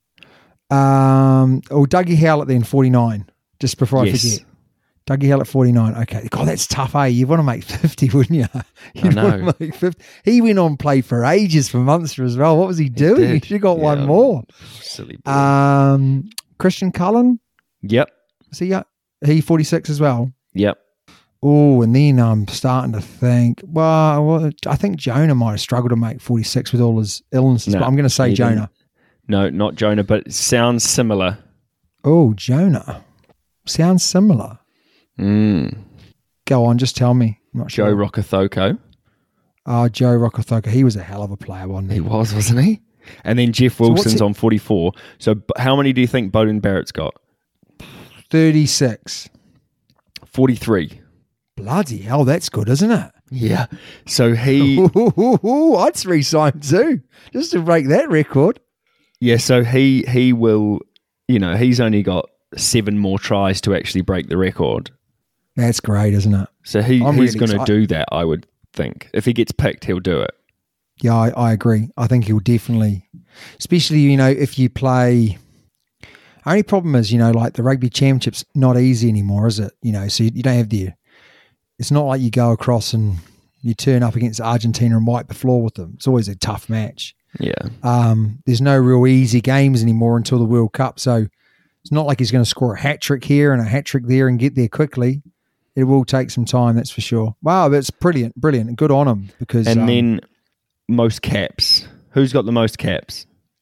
[SPEAKER 8] Um, oh, Dougie Howlett then forty-nine. Just before
[SPEAKER 9] Yes.
[SPEAKER 8] I forget, Dougie Howlett forty-nine. Okay, God, that's tough, eh? You want to make fifty, wouldn't you? You
[SPEAKER 9] know.
[SPEAKER 8] want to make fifty. He went on play for ages for Munster as well. What was he doing? He
[SPEAKER 9] did.
[SPEAKER 8] should have got one
[SPEAKER 9] Yeah.
[SPEAKER 8] more.
[SPEAKER 9] silly boy.
[SPEAKER 8] Um, Christian Cullen.
[SPEAKER 9] yep,
[SPEAKER 8] See, yeah, he forty-six as well.
[SPEAKER 9] yep.
[SPEAKER 8] Oh, and then I'm starting to think, well, well, I think Jonah might have struggled to make forty-six with all his illnesses,
[SPEAKER 9] No,
[SPEAKER 8] but I'm going to say
[SPEAKER 9] he didn't.
[SPEAKER 8] Jonah.
[SPEAKER 9] No, not Jonah, but it sounds similar.
[SPEAKER 8] Oh, Jonah. Sounds similar.
[SPEAKER 9] Mm.
[SPEAKER 8] Go on, just tell me. I'm not
[SPEAKER 9] Joe
[SPEAKER 8] sure.
[SPEAKER 9] Rokothoko.
[SPEAKER 8] Oh, Joe Rokothoka. He was a hell of a player, wasn't he?
[SPEAKER 9] He was, wasn't he? And then Jeff
[SPEAKER 8] what's
[SPEAKER 9] Wilson's
[SPEAKER 8] it-
[SPEAKER 9] on forty-four. So b- how many do you think Beauden Barrett's got?
[SPEAKER 8] thirty-six.
[SPEAKER 9] forty-three.
[SPEAKER 8] Bloody hell, that's good, isn't it?
[SPEAKER 9] Yeah. So he,
[SPEAKER 8] Ooh, I'd resign too, just to break that record.
[SPEAKER 9] yeah, so he, he will, you know, he's only got seven more tries to actually break the record.
[SPEAKER 8] That's great, isn't it?
[SPEAKER 9] So he,
[SPEAKER 8] I'm
[SPEAKER 9] he's
[SPEAKER 8] really
[SPEAKER 9] going to
[SPEAKER 8] exci-
[SPEAKER 9] do that, I would think. If he gets picked, he'll do it.
[SPEAKER 8] Yeah, I, I agree. I think he'll definitely, especially, you know, if you play. Only problem is, you know, like the rugby championship's not easy anymore, is it? You know, so you, you don't have the. It's not like you go across and you turn up against Argentina and wipe the floor with them. It's always a tough match.
[SPEAKER 9] Yeah.
[SPEAKER 8] Um, there's no real easy games anymore until the World Cup. So it's not like he's going to score a hat trick here and a hat trick there and get there quickly. It will take some time, that's for sure. Wow, that's brilliant, brilliant. Good on him because.
[SPEAKER 9] And
[SPEAKER 8] um,
[SPEAKER 9] then most caps. Who's got the most caps?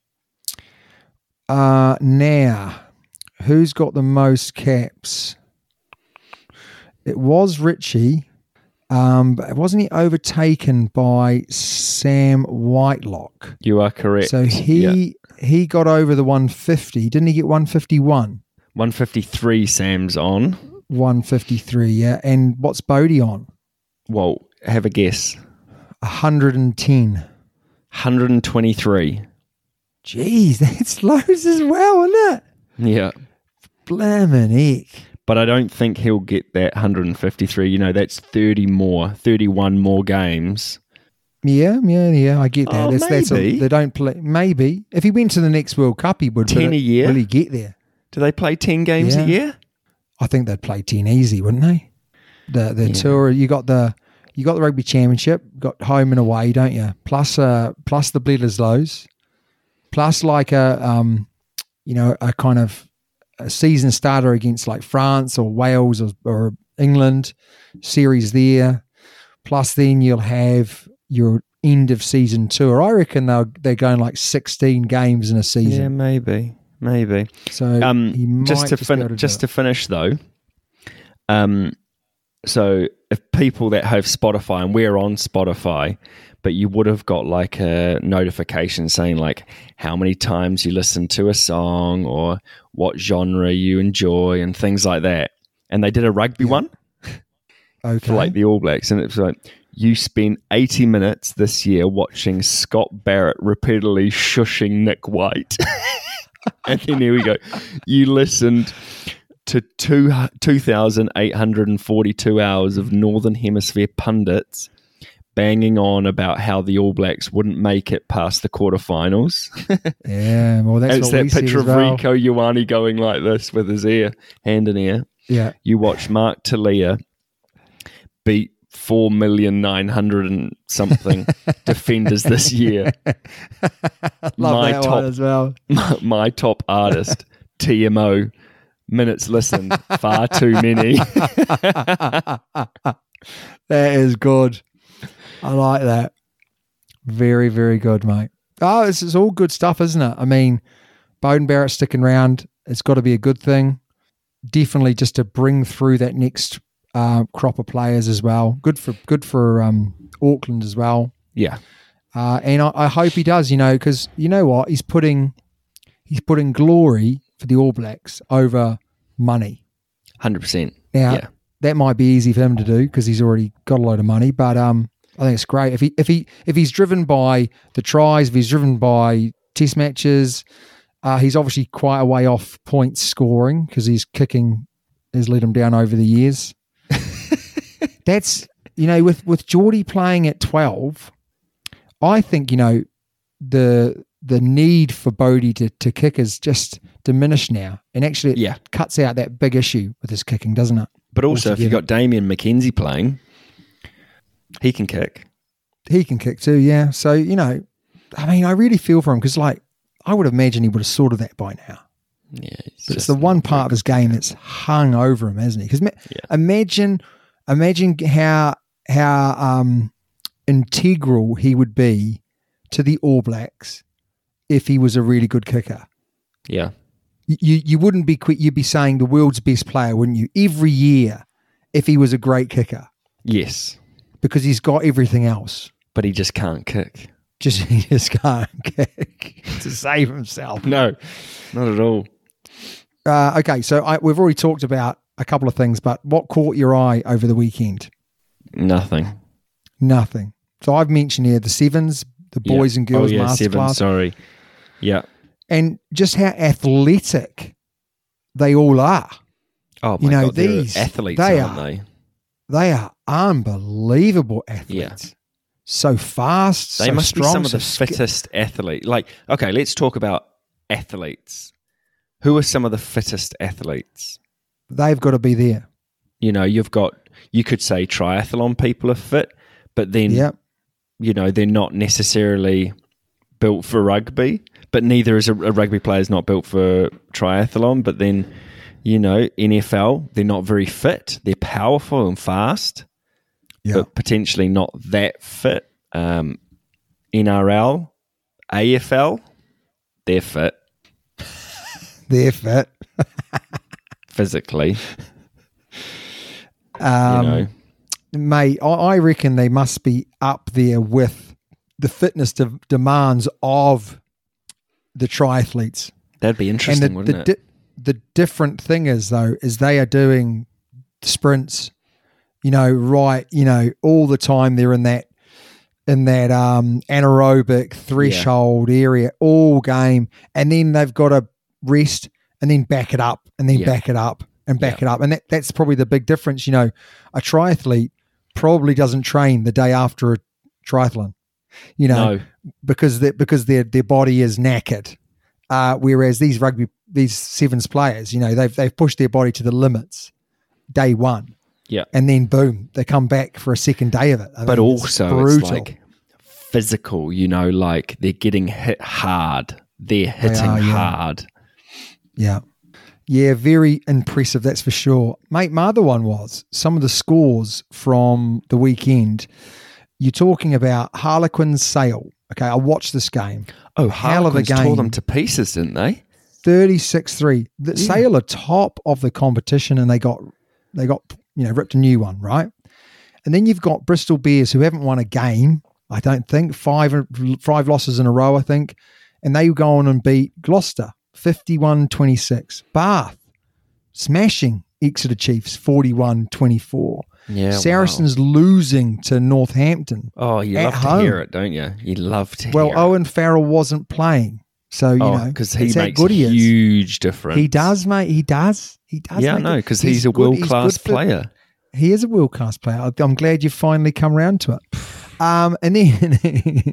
[SPEAKER 8] uh, now, who's got the most caps? It was Richie, um, but wasn't he overtaken by Sam Whitelock?
[SPEAKER 9] You are correct.
[SPEAKER 8] So he he got over the one fifty. Didn't he get one fifty-one?
[SPEAKER 9] one fifty-three Sam's on.
[SPEAKER 8] one fifty-three, yeah. And what's Bodie on?
[SPEAKER 9] Well, have a guess.
[SPEAKER 8] one hundred ten.
[SPEAKER 9] one hundred twenty-three.
[SPEAKER 8] Jeez, that's loads as well, isn't it?
[SPEAKER 9] Yeah.
[SPEAKER 8] Blimmin' heck.
[SPEAKER 9] But I don't think he'll get that one hundred fifty-three. You know, that's thirty more, thirty-one more games.
[SPEAKER 8] Yeah, yeah, yeah. I get that.
[SPEAKER 9] Oh,
[SPEAKER 8] that's, that's
[SPEAKER 9] maybe.
[SPEAKER 8] a, they don't play. Maybe if he went to the next World Cup, he would.
[SPEAKER 9] ten
[SPEAKER 8] but
[SPEAKER 9] a year?
[SPEAKER 8] Will he get there?
[SPEAKER 9] Do they play ten games
[SPEAKER 8] Yeah.
[SPEAKER 9] a year?
[SPEAKER 8] I think they'd play ten easy, wouldn't they? The the
[SPEAKER 9] Yeah.
[SPEAKER 8] tour. You got the you got the rugby championship. Got home and away, don't you? Plus, uh, plus the Bledisloes. Plus, like a um, you know, a kind of a season starter against like France or Wales or, or England series there. Plus, then you'll have your end of season tour. I reckon they're they're going like sixteen games in a
[SPEAKER 9] Yeah,
[SPEAKER 8] season.
[SPEAKER 9] maybe, maybe.
[SPEAKER 8] So
[SPEAKER 9] Um,
[SPEAKER 8] he might
[SPEAKER 9] just to
[SPEAKER 8] be
[SPEAKER 9] fin-
[SPEAKER 8] able to
[SPEAKER 9] just
[SPEAKER 8] do
[SPEAKER 9] to finish though, um, so if people that have Spotify, and we're on Spotify, but you would have got like a notification saying like how many times you listen to a song or what genre you enjoy and things like that. And they did a rugby one
[SPEAKER 8] it. Okay.
[SPEAKER 9] for like the All Blacks, and it's like you spent eighty minutes this year watching Scott Barrett repeatedly shushing Nick White. And then here we go. You listened to two, two thousand eight hundred forty-two hours of Northern Hemisphere pundits banging on about how the All Blacks wouldn't make it past the quarterfinals.
[SPEAKER 8] Yeah, well, that's
[SPEAKER 9] And it's
[SPEAKER 8] what
[SPEAKER 9] that
[SPEAKER 8] we said
[SPEAKER 9] picture
[SPEAKER 8] as
[SPEAKER 9] of
[SPEAKER 8] well.
[SPEAKER 9] Rico Ioane going like this with his ear, hand in ear.
[SPEAKER 8] Yeah,
[SPEAKER 9] You watch Mark Talia beat four million nine hundred and something defenders this year.
[SPEAKER 8] love
[SPEAKER 9] My
[SPEAKER 8] that
[SPEAKER 9] top-
[SPEAKER 8] one as well.
[SPEAKER 9] My, my top artist, T M O, minutes listened, far too many.
[SPEAKER 8] That is good. I like that. Very, very good, mate. Oh, this is all good stuff, isn't it? I mean, Beauden Barrett sticking around, it's got to be a good thing. Definitely just to bring through that next uh, crop of players as well. Good for good for um, Auckland as well.
[SPEAKER 9] Yeah.
[SPEAKER 8] Uh, and I, I hope he does, you know, because you know what? He's putting he's putting glory for the All Blacks over money.
[SPEAKER 9] one hundred percent.
[SPEAKER 8] Now,
[SPEAKER 9] Yeah.
[SPEAKER 8] that might be easy for him to do because he's already got a load of money, but um, I think it's great. If he if he if he's driven by the tries, if he's driven by test matches, uh, he's obviously quite a way off points scoring because his kicking has let him down over the years. That's, you know, with with Geordie playing at twelve, I think, you know, the the need for Bodie to, to kick is just diminished now, and actually it
[SPEAKER 9] Yeah.
[SPEAKER 8] cuts out that big issue with his kicking, doesn't it?
[SPEAKER 9] But also, if you've
[SPEAKER 8] Altogether.
[SPEAKER 9] got Damien McKenzie playing, he can kick.
[SPEAKER 8] He can kick too, yeah. So, you know, I mean, I really feel for him because, like, I would imagine he would have sorted that by now.
[SPEAKER 9] Yeah. It's,
[SPEAKER 8] But it's
[SPEAKER 9] just
[SPEAKER 8] the one part of his game that's hung over him, hasn't he? Because
[SPEAKER 9] Yeah.
[SPEAKER 8] imagine, imagine how how um, integral he would be to the All Blacks if he was a really good kicker.
[SPEAKER 9] Yeah.
[SPEAKER 8] You you wouldn't be quick. You'd be saying the world's best player, wouldn't you? Every year, if he was a great kicker,
[SPEAKER 9] Yes.
[SPEAKER 8] because he's got everything else.
[SPEAKER 9] But he just can't kick.
[SPEAKER 8] Just he just can't kick to save himself.
[SPEAKER 9] No, not at all.
[SPEAKER 8] Uh, okay, so I, we've already talked about a couple of things, but what caught your eye over the weekend?
[SPEAKER 9] Nothing.
[SPEAKER 8] Nothing. So I've mentioned here the sevens, the boys
[SPEAKER 9] Yeah.
[SPEAKER 8] and girls
[SPEAKER 9] oh, yeah, seven,
[SPEAKER 8] masterclass,
[SPEAKER 9] sorry. Yeah.
[SPEAKER 8] and just how athletic they all are.
[SPEAKER 9] Oh, my
[SPEAKER 8] You know,
[SPEAKER 9] God, they're
[SPEAKER 8] these-
[SPEAKER 9] athletes,
[SPEAKER 8] they
[SPEAKER 9] aren't
[SPEAKER 8] are-
[SPEAKER 9] they?
[SPEAKER 8] They are unbelievable athletes. So fast,
[SPEAKER 9] They
[SPEAKER 8] so
[SPEAKER 9] must
[SPEAKER 8] strong,
[SPEAKER 9] be some of
[SPEAKER 8] so
[SPEAKER 9] the
[SPEAKER 8] sk-
[SPEAKER 9] fittest athletes. Like, okay, let's talk about athletes. Who are some of the fittest athletes?
[SPEAKER 8] They've got to be there.
[SPEAKER 9] You know, you've got, you could say triathlon people are fit, but then,
[SPEAKER 8] Yep.
[SPEAKER 9] you know, they're not necessarily built for rugby, but neither is a, a rugby player is not built for triathlon. But then, you know, N F L, they're not very fit. They're powerful and fast,
[SPEAKER 8] Yeah.
[SPEAKER 9] but potentially not that fit. Um, N R L, A F L, they're fit
[SPEAKER 8] They're fit.
[SPEAKER 9] physically.
[SPEAKER 8] Um,
[SPEAKER 9] you know,
[SPEAKER 8] Mate, I, I reckon they must be up there with the fitness de- demands of the triathletes.
[SPEAKER 9] that'd be interesting,
[SPEAKER 8] and the,
[SPEAKER 9] wouldn't
[SPEAKER 8] the,
[SPEAKER 9] it?
[SPEAKER 8] di- the different thing is, though, is they are doing sprints, you know, right, you know, all the time. They're in that in that um, anaerobic threshold area all game, and then they've got to rest and then back it up and then
[SPEAKER 9] Yeah.
[SPEAKER 8] back it up and back
[SPEAKER 9] Yeah.
[SPEAKER 8] it up. And that, that's probably the big difference. You know, a triathlete probably doesn't train the day after a triathlon, you know,
[SPEAKER 9] No.
[SPEAKER 8] because they, because their their body is knackered. Uh, whereas these rugby, these sevens players, you know, they've they've pushed their body to the limits day one.
[SPEAKER 9] Yeah.
[SPEAKER 8] And then boom, they come back for a second day of it. I
[SPEAKER 9] But
[SPEAKER 8] mean, it's
[SPEAKER 9] also it's like physical, you know, like they're getting hit hard. They're hitting
[SPEAKER 8] are, yeah.
[SPEAKER 9] hard.
[SPEAKER 8] Yeah. Yeah, very impressive, that's for sure. Mate, my other one was some of the scores from the weekend. You're talking about Harlequins Sale. Okay, I watched this game.
[SPEAKER 9] Oh,
[SPEAKER 8] Hell of a
[SPEAKER 9] Harlequins tore
[SPEAKER 8] game.
[SPEAKER 9] them to pieces, didn't they?
[SPEAKER 8] thirty-six three. The Sale are top of the competition and they got they got you know ripped a new one, right? And then you've got Bristol Bears who haven't won a game, I don't think. Five five losses in a row, I think. And they go on and beat Gloucester fifty-one twenty-six. Bath smashing Exeter Chiefs forty-one twenty-four.
[SPEAKER 9] Yeah.
[SPEAKER 8] Saracens losing to Northampton.
[SPEAKER 9] Wow. Oh, you
[SPEAKER 8] at
[SPEAKER 9] love to
[SPEAKER 8] home.
[SPEAKER 9] hear it, don't you? You love to
[SPEAKER 8] Well,
[SPEAKER 9] hear it.
[SPEAKER 8] Owen Farrell wasn't playing. So, you
[SPEAKER 9] oh,
[SPEAKER 8] know,
[SPEAKER 9] because he
[SPEAKER 8] it's how
[SPEAKER 9] makes
[SPEAKER 8] good
[SPEAKER 9] a
[SPEAKER 8] he is.
[SPEAKER 9] huge difference.
[SPEAKER 8] He does, mate. He does. He does.
[SPEAKER 9] Yeah,
[SPEAKER 8] make
[SPEAKER 9] no,
[SPEAKER 8] it.
[SPEAKER 9] because he's, a
[SPEAKER 8] good- he's
[SPEAKER 9] world-class
[SPEAKER 8] good for-
[SPEAKER 9] player.
[SPEAKER 8] He is a world class player. I- I'm glad you've finally come around to it. Um, and then,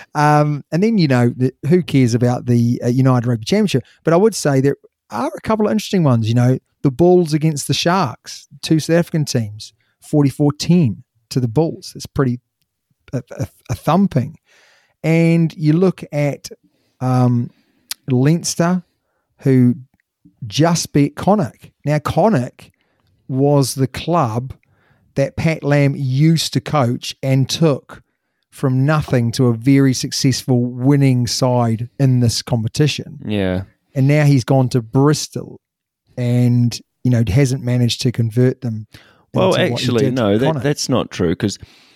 [SPEAKER 8] um, and then you know, the, who cares about the uh, United Rugby Championship? But I would say there are a couple of interesting ones. You know, the Bulls against the Sharks, two South African teams, forty-four ten to the Bulls. It's pretty a, a, a thumping. And you look at um, Leinster, who just beat Connacht. Now, Connacht was the club that Pat Lam used to coach and took from nothing to a very successful winning side in this competition.
[SPEAKER 9] Yeah.
[SPEAKER 8] And now he's gone to Bristol and, you know, hasn't managed to convert them.
[SPEAKER 9] Well,
[SPEAKER 8] into what he
[SPEAKER 9] actually,
[SPEAKER 8] did
[SPEAKER 9] no,
[SPEAKER 8] to
[SPEAKER 9] that,
[SPEAKER 8] Connacht.
[SPEAKER 9] that's not true because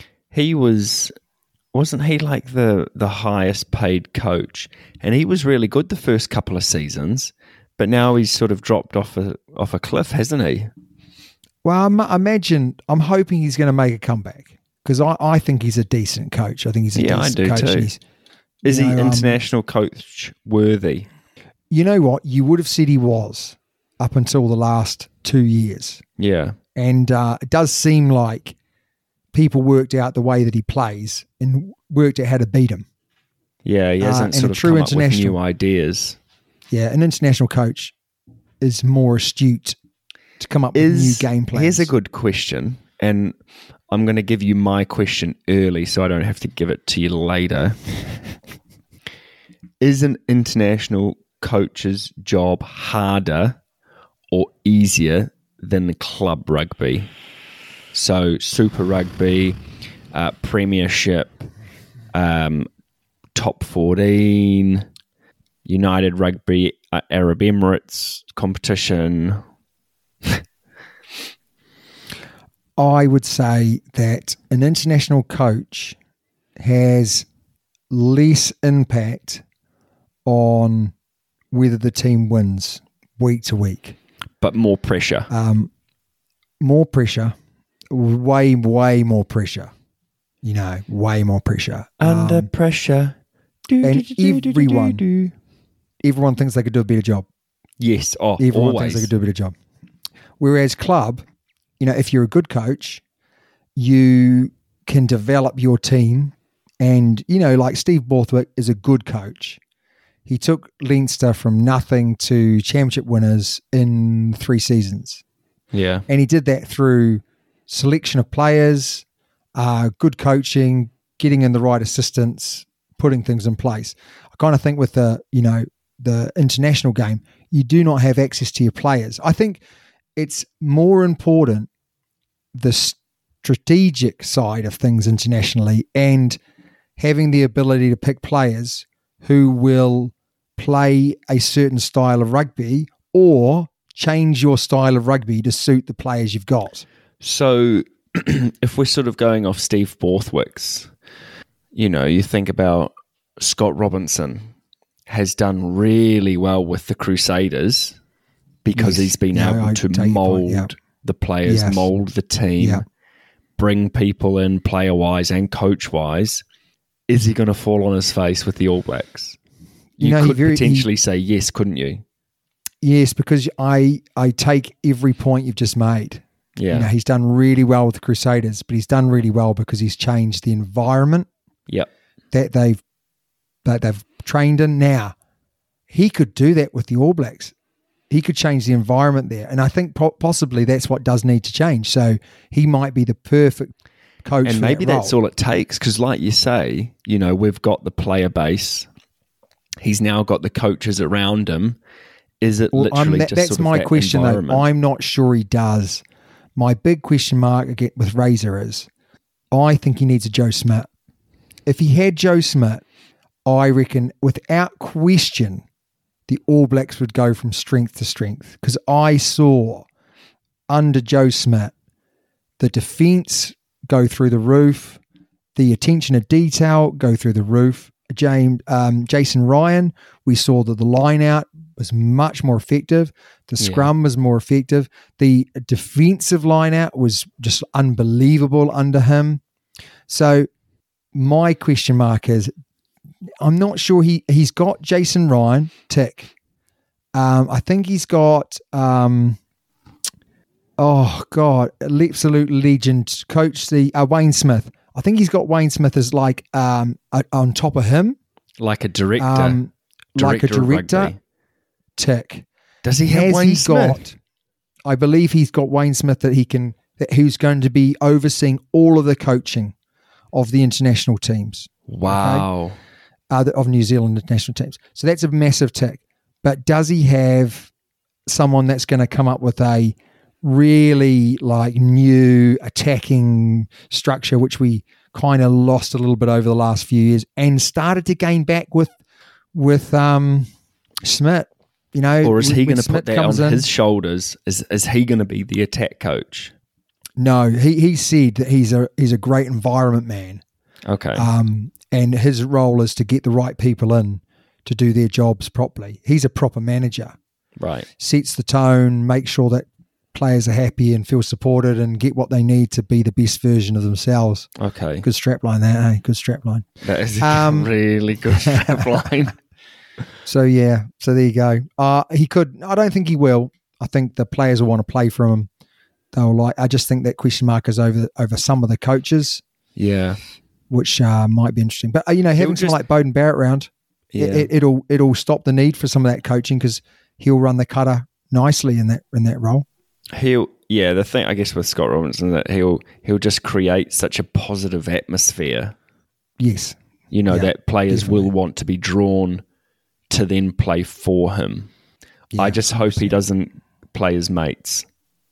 [SPEAKER 9] he was, wasn't he like the, the highest paid coach? And he was really good the first couple of seasons, but now he's sort of dropped off a, off a cliff, hasn't he?
[SPEAKER 8] Well, I'm- I imagine, I'm hoping he's going to make a comeback because I, I think he's a decent coach. I think he's a
[SPEAKER 9] Yeah, I
[SPEAKER 8] decent
[SPEAKER 9] do
[SPEAKER 8] coach.
[SPEAKER 9] too.
[SPEAKER 8] and he's-
[SPEAKER 9] Is
[SPEAKER 8] you
[SPEAKER 9] he
[SPEAKER 8] know, um,
[SPEAKER 9] international coach worthy?
[SPEAKER 8] You know what? You would have said he was up until the last two years.
[SPEAKER 9] Yeah.
[SPEAKER 8] And uh, it does seem like people worked out the way that he plays and worked out how to beat him.
[SPEAKER 9] Yeah, he
[SPEAKER 8] Uh,
[SPEAKER 9] hasn't
[SPEAKER 8] and
[SPEAKER 9] sort
[SPEAKER 8] a
[SPEAKER 9] of
[SPEAKER 8] true
[SPEAKER 9] come up with
[SPEAKER 8] international-
[SPEAKER 9] new ideas.
[SPEAKER 8] Yeah, an international coach is more astute to come up with
[SPEAKER 9] Is
[SPEAKER 8] new game plans.
[SPEAKER 9] Here's a good question, and I'm going to give you my question early so I don't have to give it to you later. Is an international coach's job harder or easier than club rugby? So Super Rugby, uh, Premiership, um, Top fourteen, United Rugby, uh, Arab Emirates competition.
[SPEAKER 8] I would say that an international coach has less impact on whether the team wins week to week.
[SPEAKER 9] But more pressure.
[SPEAKER 8] Um, more pressure, way, way more pressure. You know, way more pressure.
[SPEAKER 9] Under
[SPEAKER 8] Um,
[SPEAKER 9] pressure.
[SPEAKER 8] and everyone- everyone thinks they could do a better job.
[SPEAKER 9] Yes, oh,
[SPEAKER 8] Everyone
[SPEAKER 9] always.
[SPEAKER 8] thinks they could do a better job. Whereas club, you know, if you're a good coach, you can develop your team. And, you know, like Steve Borthwick is a good coach. He took Leinster from nothing to championship winners in three seasons.
[SPEAKER 9] Yeah.
[SPEAKER 8] And he did that through selection of players, uh, good coaching, getting in the right assistants, putting things in place. I kind of think with the, you know, the international game, you do not have access to your players. I think it's more important the strategic side of things internationally and having the ability to pick players who will play a certain style of rugby or change your style of rugby to suit the players you've got.
[SPEAKER 9] So if we're sort of going off Steve Borthwick's, you know, you think about Scott Robinson has done really well with the Crusaders because
[SPEAKER 8] Yes.
[SPEAKER 9] he's been
[SPEAKER 8] Yeah,
[SPEAKER 9] able
[SPEAKER 8] I
[SPEAKER 9] to
[SPEAKER 8] take your point,
[SPEAKER 9] mould
[SPEAKER 8] yeah.
[SPEAKER 9] the players,
[SPEAKER 8] Yes.
[SPEAKER 9] mould the team,
[SPEAKER 8] Yeah.
[SPEAKER 9] bring people in player-wise and coach-wise. Is he going to fall on his face with the All Blacks? You,
[SPEAKER 8] You know, he
[SPEAKER 9] could
[SPEAKER 8] very- he-
[SPEAKER 9] potentially say yes, couldn't you?
[SPEAKER 8] Yes, because I I take every point you've just made.
[SPEAKER 9] Yeah.
[SPEAKER 8] You know, he's done really well with the Crusaders, but he's done really well because he's changed the environment
[SPEAKER 9] Yep.
[SPEAKER 8] that they've that they've trained in. Now, he could do that with the All Blacks. He could change the environment there, and I think po- possibly that's what does need to change. So he might be the perfect coach.
[SPEAKER 9] And
[SPEAKER 8] for
[SPEAKER 9] maybe
[SPEAKER 8] that
[SPEAKER 9] that's
[SPEAKER 8] role.
[SPEAKER 9] all it takes because, like you say, you know, we've got the player base. He's now got the coaches around him. Is it
[SPEAKER 8] Well,
[SPEAKER 9] literally
[SPEAKER 8] I'm- that-
[SPEAKER 9] just
[SPEAKER 8] that's
[SPEAKER 9] sort of
[SPEAKER 8] my
[SPEAKER 9] that
[SPEAKER 8] question, though.
[SPEAKER 9] environment?
[SPEAKER 8] I'm not sure he does. My big question mark again with Razor is, I think he needs a Joe Schmidt. If he had Joe Schmidt, I reckon without question, the All Blacks would go from strength to strength. Because I saw under Joe Schmidt, the defence go through the roof, the attention to detail go through the roof. James, um, Jason Ryan, we saw that the line out was much more effective. The
[SPEAKER 9] Yeah.
[SPEAKER 8] scrum was more effective. The defensive line out was just unbelievable under him. So my question mark is, I'm not sure he, he's got Jason Ryan, tick. Um, I think he's got, um, oh God, absolute legend coach, the uh, Wayne Smith. I think he's got Wayne Smith as like um, uh, on top of him.
[SPEAKER 9] like a director,
[SPEAKER 8] Um, like a
[SPEAKER 9] director of
[SPEAKER 8] director,
[SPEAKER 9] rugby.
[SPEAKER 8] tick.
[SPEAKER 9] Does he have
[SPEAKER 8] Has
[SPEAKER 9] Wayne
[SPEAKER 8] he
[SPEAKER 9] Smith?
[SPEAKER 8] got? I believe he's got Wayne Smith that he can, that who's going to be overseeing all of the coaching of the international teams,
[SPEAKER 9] Wow.
[SPEAKER 8] uh, of New Zealand international teams. So that's a massive tick. But does he have someone that's going to come up with a really like new attacking structure, which we kind of lost a little bit over the last few years, and started to gain back with with um, Smith? You know,
[SPEAKER 9] Or is he
[SPEAKER 8] when
[SPEAKER 9] going to
[SPEAKER 8] Smith
[SPEAKER 9] put that
[SPEAKER 8] comes
[SPEAKER 9] on
[SPEAKER 8] in-
[SPEAKER 9] his shoulders? Is is he going to be the attack coach?
[SPEAKER 8] No, he he said that he's a he's a great environment man,
[SPEAKER 9] Okay.
[SPEAKER 8] um, and his role is to get the right people in to do their jobs properly. He's a proper manager,
[SPEAKER 9] right.
[SPEAKER 8] sets the tone, makes sure that players are happy and feel supported and get what they need to be the best version of themselves.
[SPEAKER 9] Okay.
[SPEAKER 8] Good strapline there, eh? Good strapline.
[SPEAKER 9] That is a
[SPEAKER 8] Um,
[SPEAKER 9] really good strap line.
[SPEAKER 8] So yeah, so there you go. Uh, he could. I don't think he will. I think the players will want to play from him. They'll like. I just think that question mark is over over some of the coaches,
[SPEAKER 9] Yeah.
[SPEAKER 8] which uh, might be interesting. But uh, you know, having
[SPEAKER 9] just-
[SPEAKER 8] someone like Bowden Barrett around,
[SPEAKER 9] Yeah.
[SPEAKER 8] it, it, it'll it'll stop the need for some of that coaching because he'll run the cutter nicely in that in that role.
[SPEAKER 9] He'll yeah, the thing I guess with Scott Robinson that he'll he'll just create such a positive atmosphere.
[SPEAKER 8] Yes.
[SPEAKER 9] You know,
[SPEAKER 8] Yeah,
[SPEAKER 9] that players
[SPEAKER 8] definitely.
[SPEAKER 9] will want to be drawn to then play for him.
[SPEAKER 8] Yeah,
[SPEAKER 9] I just hope he doesn't play his mates.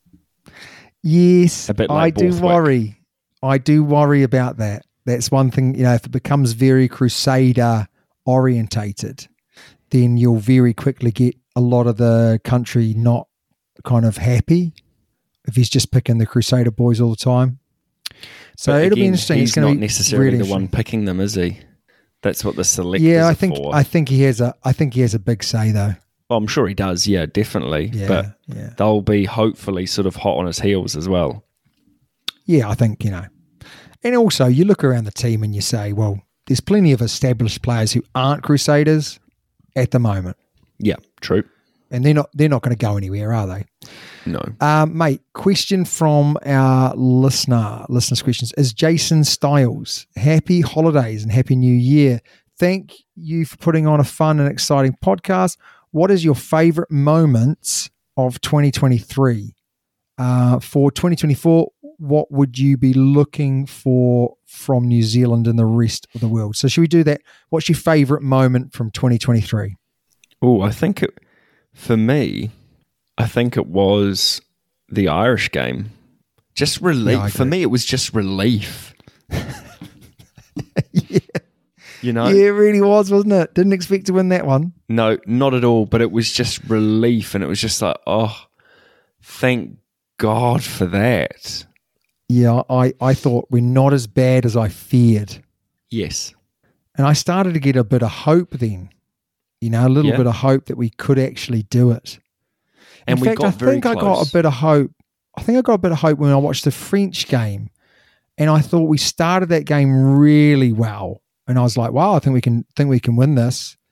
[SPEAKER 8] Yes,
[SPEAKER 9] A bit
[SPEAKER 8] I
[SPEAKER 9] like
[SPEAKER 8] do
[SPEAKER 9] Borthwick.
[SPEAKER 8] worry. I do worry about that. That's one thing, you know, if it becomes very Crusader orientated, then you'll very quickly get a lot of the country not kind of happy if he's just picking the Crusader boys all the time. So
[SPEAKER 9] But
[SPEAKER 8] it'll be
[SPEAKER 9] again,
[SPEAKER 8] interesting.
[SPEAKER 9] He's
[SPEAKER 8] it's going
[SPEAKER 9] not
[SPEAKER 8] to be
[SPEAKER 9] necessarily
[SPEAKER 8] really
[SPEAKER 9] the one
[SPEAKER 8] interesting.
[SPEAKER 9] picking them, is he? That's what the selectors
[SPEAKER 8] Yeah, I
[SPEAKER 9] are
[SPEAKER 8] think
[SPEAKER 9] for.
[SPEAKER 8] I think he has a I think he has a big say though.
[SPEAKER 9] Well, I'm sure he does. Yeah, definitely.
[SPEAKER 8] Yeah,
[SPEAKER 9] but
[SPEAKER 8] yeah.
[SPEAKER 9] they'll be hopefully sort of hot on his heels as well.
[SPEAKER 8] Yeah, I think, you know. And also, you look around the team and you say, well, there's plenty of established players who aren't Crusaders at the moment.
[SPEAKER 9] Yeah, true.
[SPEAKER 8] And they're not they're not going to go anywhere, are they?
[SPEAKER 9] No.
[SPEAKER 8] Um, mate, question from our listener, listeners' questions, is Jason Styles. Happy holidays and happy new year. Thank you for putting on a fun and exciting podcast. What is your favourite moments of twenty twenty-three? Uh, for twenty twenty-four, what would you be looking for from New Zealand and the rest of the world? So should we do that? What's your favourite moment from twenty twenty-three?
[SPEAKER 9] Oh, I think it, for me, I think it was the Irish game. Just relief.
[SPEAKER 8] Yeah, I
[SPEAKER 9] for
[SPEAKER 8] agree.
[SPEAKER 9] me, it was just relief.
[SPEAKER 8] yeah.
[SPEAKER 9] You know?
[SPEAKER 8] Yeah, it really was, wasn't it? Didn't expect to win that one.
[SPEAKER 9] No, not at all. But it was just relief. And it was just like, oh, thank God for that.
[SPEAKER 8] Yeah, I, I thought we're not as bad as I feared.
[SPEAKER 9] Yes.
[SPEAKER 8] And I started to get a bit of hope then, you know, a little
[SPEAKER 9] Yeah.
[SPEAKER 8] bit of hope that we could actually do it.
[SPEAKER 9] And
[SPEAKER 8] In
[SPEAKER 9] we
[SPEAKER 8] fact,
[SPEAKER 9] got
[SPEAKER 8] I
[SPEAKER 9] very
[SPEAKER 8] think I
[SPEAKER 9] close.
[SPEAKER 8] got a bit of hope. I think I got a bit of hope when I watched the French game, and I thought we started that game really well. And I was like, wow, I think we can think we can win this.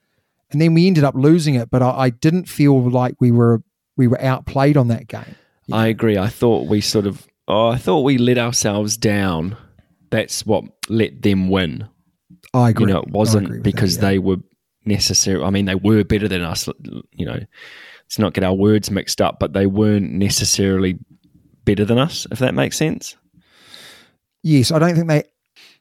[SPEAKER 8] and then we ended up losing it. But I, I didn't feel like we were we were outplayed on that game.
[SPEAKER 9] I agree. I thought we sort of, oh, I thought we let ourselves down. That's what let them win.
[SPEAKER 8] I agree.
[SPEAKER 9] You know, it
[SPEAKER 8] I
[SPEAKER 9] wasn't
[SPEAKER 8] agree with
[SPEAKER 9] because
[SPEAKER 8] that, yeah.
[SPEAKER 9] they were necessary. I mean, they were better than us. You know, let's not get our words mixed up, but they weren't necessarily better than us, if that makes sense.
[SPEAKER 8] Yes, I don't think they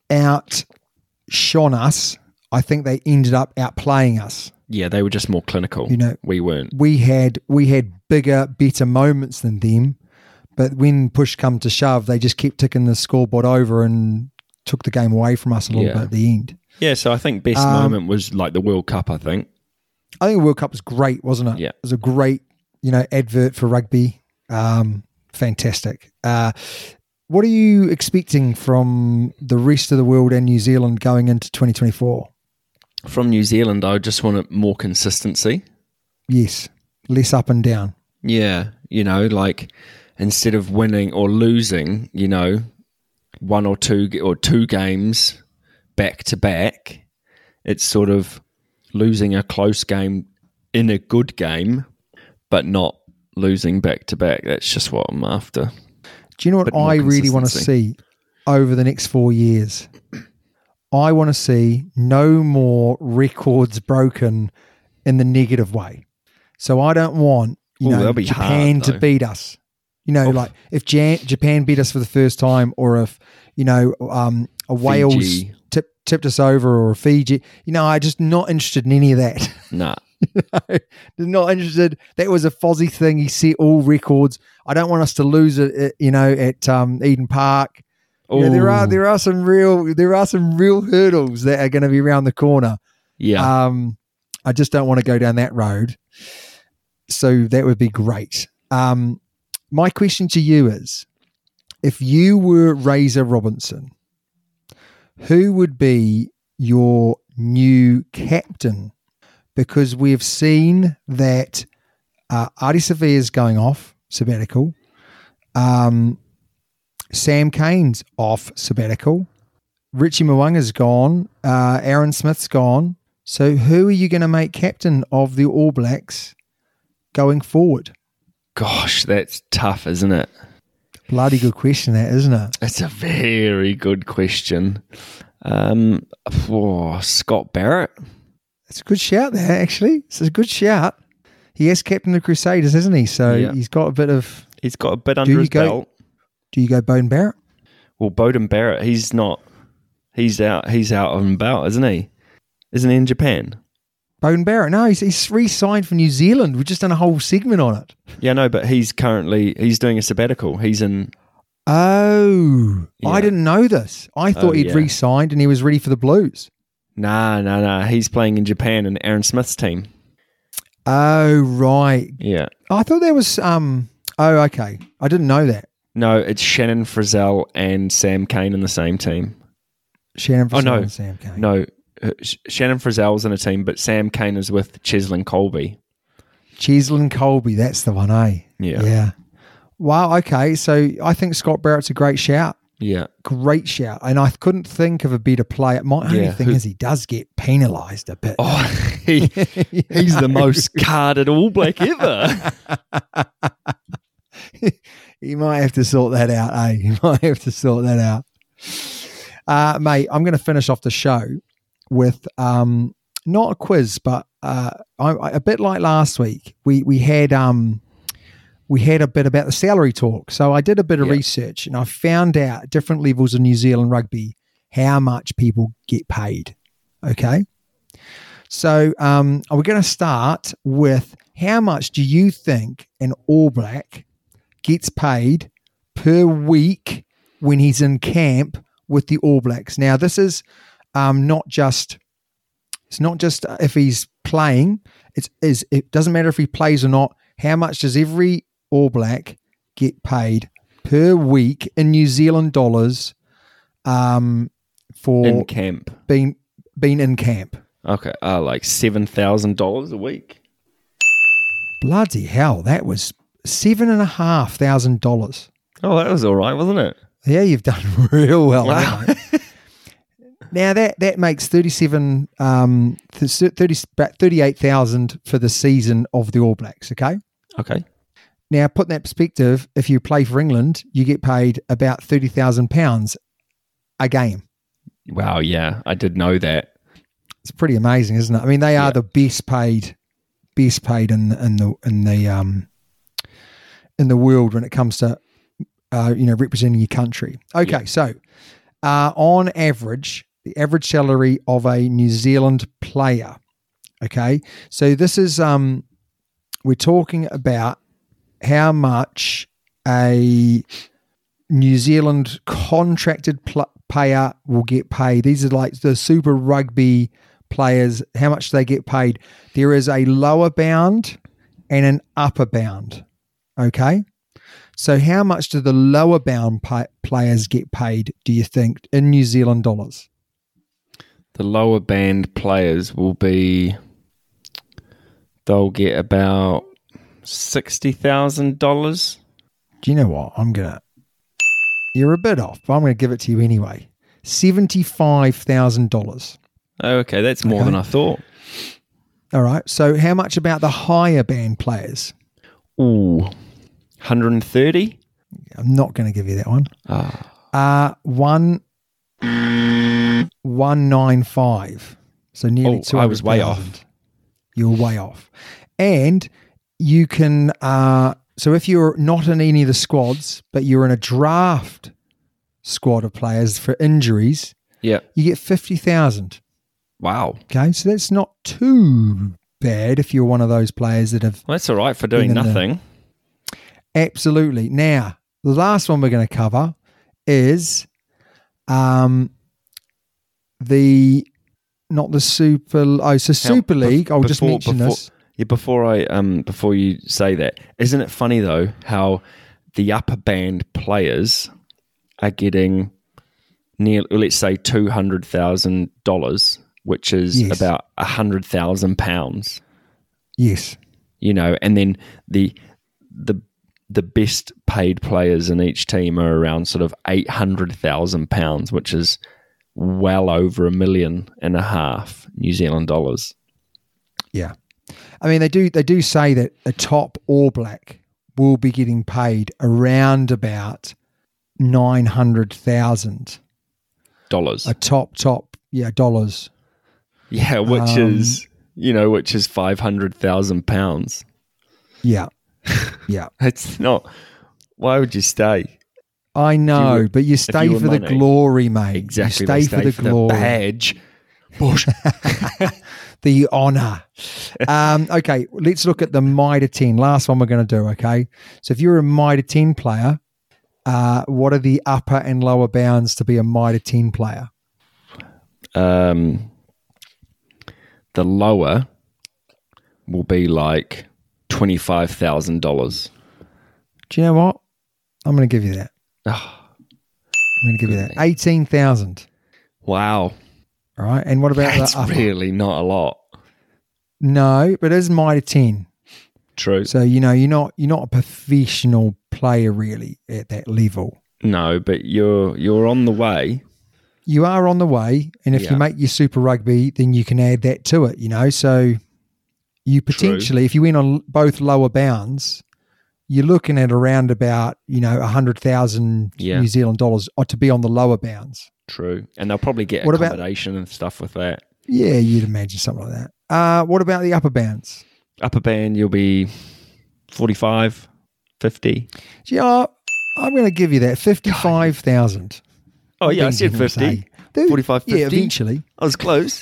[SPEAKER 8] outshone us. I think they ended up outplaying us.
[SPEAKER 9] Yeah, they were just more clinical.
[SPEAKER 8] You know,
[SPEAKER 9] we weren't.
[SPEAKER 8] We had we had bigger, better moments than them, but when push come to shove, they just kept ticking the scoreboard over and took the game away from us a little
[SPEAKER 9] Yeah.
[SPEAKER 8] bit at the end.
[SPEAKER 9] Yeah, so I think best
[SPEAKER 8] Um,
[SPEAKER 9] moment was like the World Cup, I think.
[SPEAKER 8] I think the World Cup was great, wasn't it?
[SPEAKER 9] Yeah.
[SPEAKER 8] It was a great, you know, advert for rugby. Um, fantastic. Uh, what are you expecting from the rest of the world and New Zealand going into twenty twenty-four?
[SPEAKER 9] From New Zealand, I just wanted more consistency.
[SPEAKER 8] Yes, less up and down.
[SPEAKER 9] Yeah, you know, like instead of winning or losing, you know, one or two or two games back to back, it's sort of losing a close game in a good game, but not losing back to back. That's just what I'm after.
[SPEAKER 8] Do you know what
[SPEAKER 9] Bit more
[SPEAKER 8] I really want to
[SPEAKER 9] consistency.
[SPEAKER 8] see over the next four years? I want to see no more records broken in the negative way. So I don't want, you
[SPEAKER 9] Ooh,
[SPEAKER 8] know,
[SPEAKER 9] that'll be
[SPEAKER 8] Japan
[SPEAKER 9] hard,
[SPEAKER 8] to
[SPEAKER 9] though.
[SPEAKER 8] beat us. You know,
[SPEAKER 9] Oof.
[SPEAKER 8] like if Jan- Japan beat us for the first time, or if, you know, um, a Wales
[SPEAKER 9] Fiji.
[SPEAKER 8] tip, tipped us over, or a Fiji. You know, I'm just not interested in any of that.
[SPEAKER 9] Nah.
[SPEAKER 8] Not interested. That was a Fozzie thing. He set all records. I don't want us to lose it, at, you know, at um, Eden Park. You know, there are
[SPEAKER 9] Ooh.
[SPEAKER 8] there are some real there are some real hurdles that are going to be around the corner.
[SPEAKER 9] Yeah.
[SPEAKER 8] Um, I just don't want to go down that road. So that would be great. Um, my question to you is, if you were Razor Robinson, who would be your new captain? Because we've seen that uh, Ardie Savea is going off sabbatical. Um, Sam Cane's off sabbatical. Richie Mwanga's gone. Uh, Aaron Smith's gone. So who are you going to make captain of the All Blacks going forward?
[SPEAKER 9] Gosh, that's tough, isn't it?
[SPEAKER 8] Bloody good question, that, isn't it?
[SPEAKER 9] It's a very good question. Um, oh, Scott Barrett.
[SPEAKER 8] It's a good shout there, actually. It's a good shout. He has captained the Crusaders, hasn't he? So
[SPEAKER 9] Yeah.
[SPEAKER 8] he's got a bit of...
[SPEAKER 9] He's got a bit under
[SPEAKER 8] you
[SPEAKER 9] his
[SPEAKER 8] go-
[SPEAKER 9] belt.
[SPEAKER 8] Do you go Bowden Barrett?
[SPEAKER 9] Well, Bowden Barrett, he's not. He's out. He's out and about, isn't he? Isn't he in Japan?
[SPEAKER 8] Bowden Barrett? No, he's, he's re-signed for New Zealand. We've just done a whole segment on it.
[SPEAKER 9] Yeah, no, but he's currently he's doing a sabbatical. He's in.
[SPEAKER 8] Oh,
[SPEAKER 9] Yeah.
[SPEAKER 8] I didn't know this. I thought
[SPEAKER 9] Oh,
[SPEAKER 8] he'd
[SPEAKER 9] yeah.
[SPEAKER 8] re-signed and he was ready for the Blues.
[SPEAKER 9] Nah, nah, nah. He's playing in Japan in Aaron Smith's team.
[SPEAKER 8] Oh, right.
[SPEAKER 9] Yeah.
[SPEAKER 8] I thought there was... um. Oh, okay. I didn't know that.
[SPEAKER 9] No, it's Shannon Frizzell and Sam Cane in the same team.
[SPEAKER 8] Shannon
[SPEAKER 9] Oh, no.
[SPEAKER 8] Frizzell and Sam Cane.
[SPEAKER 9] No, uh, Sh- Shannon Frizzell's in a team, but Sam Cane is with Cheslin Colby.
[SPEAKER 8] Cheslin Colby, that's the one, eh?
[SPEAKER 9] Yeah.
[SPEAKER 8] Yeah. Wow, okay. So I think Scott Barrett's a great shout.
[SPEAKER 9] Yeah.
[SPEAKER 8] Great shout. And I couldn't think of a better player. My only
[SPEAKER 9] Yeah,
[SPEAKER 8] thing
[SPEAKER 9] who-
[SPEAKER 8] is he does get penalised a bit.
[SPEAKER 9] Oh, he, he's the most carded All Black ever.
[SPEAKER 8] You might have to sort that out, eh? You might have to sort that out. Uh, mate, I'm going to finish off the show with um, not a quiz, but uh, I, I, a bit like last week. We we had um, we had a bit about the salary talk. So I did a bit of
[SPEAKER 9] Yeah.
[SPEAKER 8] research and I found out at different levels of New Zealand rugby how much people get paid. Okay. So um, we're going to start with how much do you think an All Black gets paid per week when he's in camp with the All Blacks? Now, this is um, not just it's not just if he's playing. It's is it doesn't matter if he plays or not. How much does every All Black get paid per week in New Zealand dollars um, for
[SPEAKER 9] In camp.
[SPEAKER 8] being being in camp?
[SPEAKER 9] Okay. Uh, like seven thousand dollars a week.
[SPEAKER 8] Bloody hell, that was seven and a half thousand dollars.
[SPEAKER 9] Oh, that was all right, wasn't it?
[SPEAKER 8] Yeah, you've done real well.
[SPEAKER 9] Wow.
[SPEAKER 8] haven't you? Now that that makes thirty-seven, um, thirty, about thirty-eight thousand for the season of the All Blacks. Okay.
[SPEAKER 9] Okay.
[SPEAKER 8] Now, put in that perspective, if you play for England, you get paid about thirty thousand pounds a game.
[SPEAKER 9] Wow. Yeah, I did know that.
[SPEAKER 8] It's pretty amazing, isn't it? I mean, they are
[SPEAKER 9] Yeah.
[SPEAKER 8] the best paid, best paid in in the in the um in the world when it comes to uh, you know representing your country. Okay,
[SPEAKER 9] Yeah.
[SPEAKER 8] so uh, on average, the average salary of a New Zealand player. Okay, so this is um we're talking about how much a New Zealand contracted pl- player will get paid. These are like the Super Rugby players, how much they get paid. There is a lower bound and an upper bound. Okay? So how much do the lower bound pay- players get paid, do you think, in New Zealand dollars?
[SPEAKER 9] The lower band players will be, they'll get about sixty thousand dollars.
[SPEAKER 8] Do you know what? I'm going to... You're a bit off, but I'm going to give it to you anyway. seventy-five thousand dollars.
[SPEAKER 9] Oh, okay, that's more
[SPEAKER 8] Okay.
[SPEAKER 9] than I thought.
[SPEAKER 8] All right. So how much about the higher band players?
[SPEAKER 9] Ooh, one hundred thirty?
[SPEAKER 8] I'm not going to give you that one.
[SPEAKER 9] Ah.
[SPEAKER 8] Uh, one, one nine five. So nearly
[SPEAKER 9] Oh,
[SPEAKER 8] two
[SPEAKER 9] I
[SPEAKER 8] hundred.
[SPEAKER 9] was way off.
[SPEAKER 8] You're way off. And you can, uh, so if you're not in any of the squads, but you're in a draft squad of players for injuries,
[SPEAKER 9] Yeah.
[SPEAKER 8] you get fifty thousand.
[SPEAKER 9] Wow.
[SPEAKER 8] Okay. So that's not too bad if you're one of those players that have
[SPEAKER 9] Well, that's all right for doing
[SPEAKER 8] Been in the-
[SPEAKER 9] nothing.
[SPEAKER 8] Absolutely. Now, the last one we're going to cover is um, the not the Super. Oh, so Super
[SPEAKER 9] Now,
[SPEAKER 8] League.
[SPEAKER 9] bef-
[SPEAKER 8] I'll just
[SPEAKER 9] before-
[SPEAKER 8] mention
[SPEAKER 9] before-
[SPEAKER 8] this.
[SPEAKER 9] Yeah, before I um before you say that, isn't it funny though how the upper band players are getting near, let's say, two hundred thousand dollars, which is
[SPEAKER 8] Yes.
[SPEAKER 9] about a hundred thousand pounds.
[SPEAKER 8] Yes.
[SPEAKER 9] You know, and then the the the best paid players in each team are around sort of eight hundred thousand pounds, which is well over a million and a half New Zealand dollars.
[SPEAKER 8] Yeah. I mean, they do. They do say that a top All Black will be getting paid around about nine hundred thousand.
[SPEAKER 9] Dollars.
[SPEAKER 8] A top top yeah dollars.
[SPEAKER 9] Yeah, which
[SPEAKER 8] Um,
[SPEAKER 9] is, you know, which is five hundred thousand pounds.
[SPEAKER 8] Yeah. Yeah.
[SPEAKER 9] It's not, why would you stay?
[SPEAKER 8] I know,
[SPEAKER 9] were-
[SPEAKER 8] but you
[SPEAKER 9] if
[SPEAKER 8] stay
[SPEAKER 9] you were
[SPEAKER 8] for the
[SPEAKER 9] money.
[SPEAKER 8] glory, mate.
[SPEAKER 9] Exactly.
[SPEAKER 8] You
[SPEAKER 9] they
[SPEAKER 8] stay, for the
[SPEAKER 9] for
[SPEAKER 8] glory.
[SPEAKER 9] the badge.
[SPEAKER 8] The honour. um, okay, let's look at the Mitre ten. Last one we're going to do, okay? So if you're a Mitre ten player, uh, what are the upper and lower bounds to be a Mitre ten player?
[SPEAKER 9] Um, the lower will be like twenty-five thousand dollars.
[SPEAKER 8] Do you know what? I'm going to give you that.
[SPEAKER 9] Oh,
[SPEAKER 8] I'm going to give you that. eighteen thousand.
[SPEAKER 9] wow.
[SPEAKER 8] All right, and what about
[SPEAKER 9] That's
[SPEAKER 8] the upper?
[SPEAKER 9] really not a lot.
[SPEAKER 8] No, but it is Mitre ten.
[SPEAKER 9] True.
[SPEAKER 8] So, you know, you're not you're not a professional player really at that level.
[SPEAKER 9] No, but you're you're on the way.
[SPEAKER 8] You are on the way, and if
[SPEAKER 9] Yeah.
[SPEAKER 8] you make your Super Rugby, then you can add that to it, you know. So you potentially, if you went on both lower bounds, you're looking at around about, you know, one hundred thousand
[SPEAKER 9] Yeah.
[SPEAKER 8] New Zealand dollars to be on the lower bounds.
[SPEAKER 9] True. And they'll probably get
[SPEAKER 8] What about-
[SPEAKER 9] accommodation and stuff with that.
[SPEAKER 8] Yeah, you'd imagine something like that. Uh, what about the upper bounds?
[SPEAKER 9] Upper band, you'll be forty-five, fifty.
[SPEAKER 8] Yeah, I'm going to give you that fifty-five thousand.
[SPEAKER 9] Oh, yeah, I said fifty. forty-five, fifty.
[SPEAKER 8] Yeah, eventually.
[SPEAKER 9] I was close.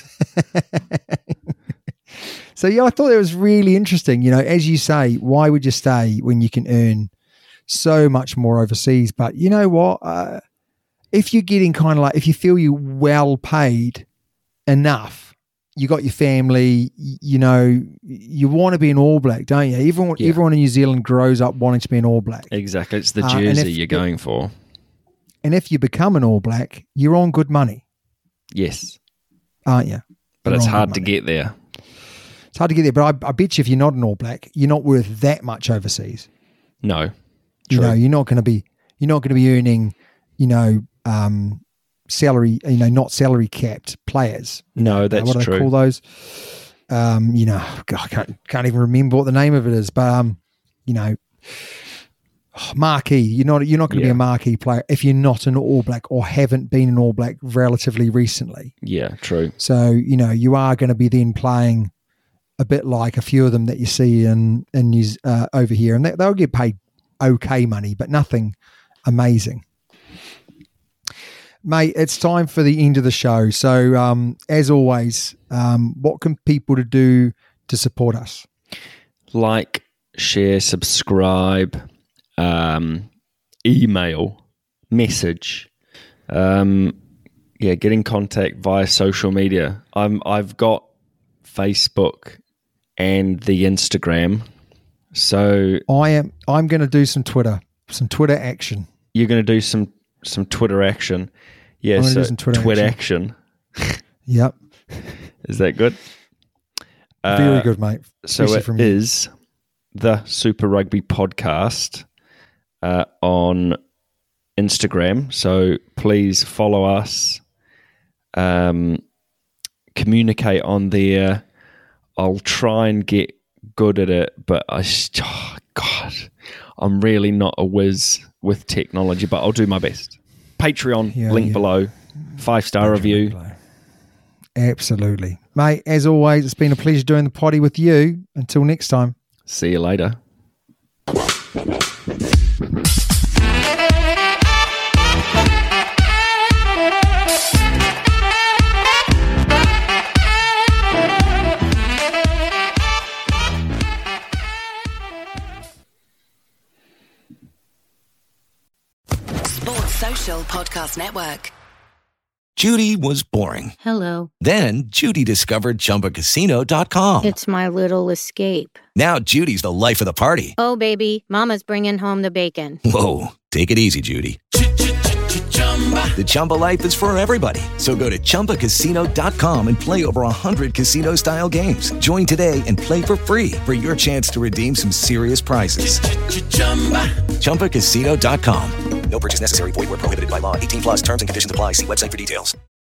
[SPEAKER 8] So, yeah, I thought it was really interesting. You know, as you say, why would you stay when you can earn so much more overseas? But you know what? Uh, if you're getting kind of like, if you feel you're well paid enough, you got your family, y- you know, you want to be an All Black, don't you? Everyone,
[SPEAKER 9] Yeah.
[SPEAKER 8] everyone in New Zealand grows up wanting to be an All Black.
[SPEAKER 9] Exactly. It's the
[SPEAKER 8] Uh, and
[SPEAKER 9] jersey
[SPEAKER 8] if-
[SPEAKER 9] you're going for.
[SPEAKER 8] And if you become an All Black, you're on good money,
[SPEAKER 9] Yes.
[SPEAKER 8] aren't you?
[SPEAKER 9] But
[SPEAKER 8] You're
[SPEAKER 9] it's
[SPEAKER 8] on good
[SPEAKER 9] hard to
[SPEAKER 8] money.
[SPEAKER 9] get there.
[SPEAKER 8] It's hard to get there, but I, I bet you if you're not an All Black, you're not worth that much overseas.
[SPEAKER 9] No.
[SPEAKER 8] You
[SPEAKER 9] True.
[SPEAKER 8] know, you're not going to be you're not going to be earning, you know, um, salary, you know, not salary capped players.
[SPEAKER 9] No, that's
[SPEAKER 8] what do
[SPEAKER 9] true.
[SPEAKER 8] they call those? Um, you know, God, I can't, can't even remember what the name of it is, but um, you know, marquee. You're not you're not going to
[SPEAKER 9] Yeah.
[SPEAKER 8] be a marquee player if you're not an All Black or haven't been an All Black relatively recently.
[SPEAKER 9] Yeah, true.
[SPEAKER 8] So you know, you are going to be then playing a bit like a few of them that you see in in New, uh, over here, and they, they'll get paid okay money, but nothing amazing. Mate, it's time for the end of the show. So, um, as always, um, what can people to do to support us?
[SPEAKER 9] Like, share, subscribe, um, email, message, um, yeah, get in contact via social media. I'm I've got Facebook and the Instagram. So
[SPEAKER 8] I am. I'm going to do some Twitter, some Twitter action.
[SPEAKER 9] you're going to do some some Twitter action. Yeah,
[SPEAKER 8] I'm gonna
[SPEAKER 9] so
[SPEAKER 8] do some Twitter
[SPEAKER 9] Twitter
[SPEAKER 8] action.
[SPEAKER 9] action.
[SPEAKER 8] Yep,
[SPEAKER 9] Is that good?
[SPEAKER 8] very
[SPEAKER 9] Uh,
[SPEAKER 8] good, mate.
[SPEAKER 9] So
[SPEAKER 8] Especially
[SPEAKER 9] it
[SPEAKER 8] from you.
[SPEAKER 9] is the Super Rugby Podcast uh, on Instagram. So please follow us. Um, communicate on there. I'll try and get good at it, but I, oh God, I'm really not a whiz with technology, but I'll do my best. Patreon,
[SPEAKER 8] Yeah,
[SPEAKER 9] link
[SPEAKER 8] yeah.
[SPEAKER 9] below. Five star review.
[SPEAKER 8] Absolutely, mate. As always, it's been a pleasure doing the potty with you. Until next time.
[SPEAKER 9] See you later.
[SPEAKER 4] Sports Social Podcast Network.
[SPEAKER 10] Judy was boring.
[SPEAKER 1] Hello.
[SPEAKER 10] Then Judy discovered Chumba Casino dot com.
[SPEAKER 1] It's my little escape.
[SPEAKER 10] Now Judy's the life of the party.
[SPEAKER 1] Oh, baby, mama's bringing home the bacon.
[SPEAKER 10] Whoa, take it easy, Judy. The Chumba life is for everybody. So go to Chumba Casino dot com and play over one hundred casino-style games. Join today and play for free for your chance to redeem some serious prizes. Chumba Casino dot com.
[SPEAKER 11] No purchase necessary. Void where prohibited by law. eighteen plus terms and conditions apply. See website for details.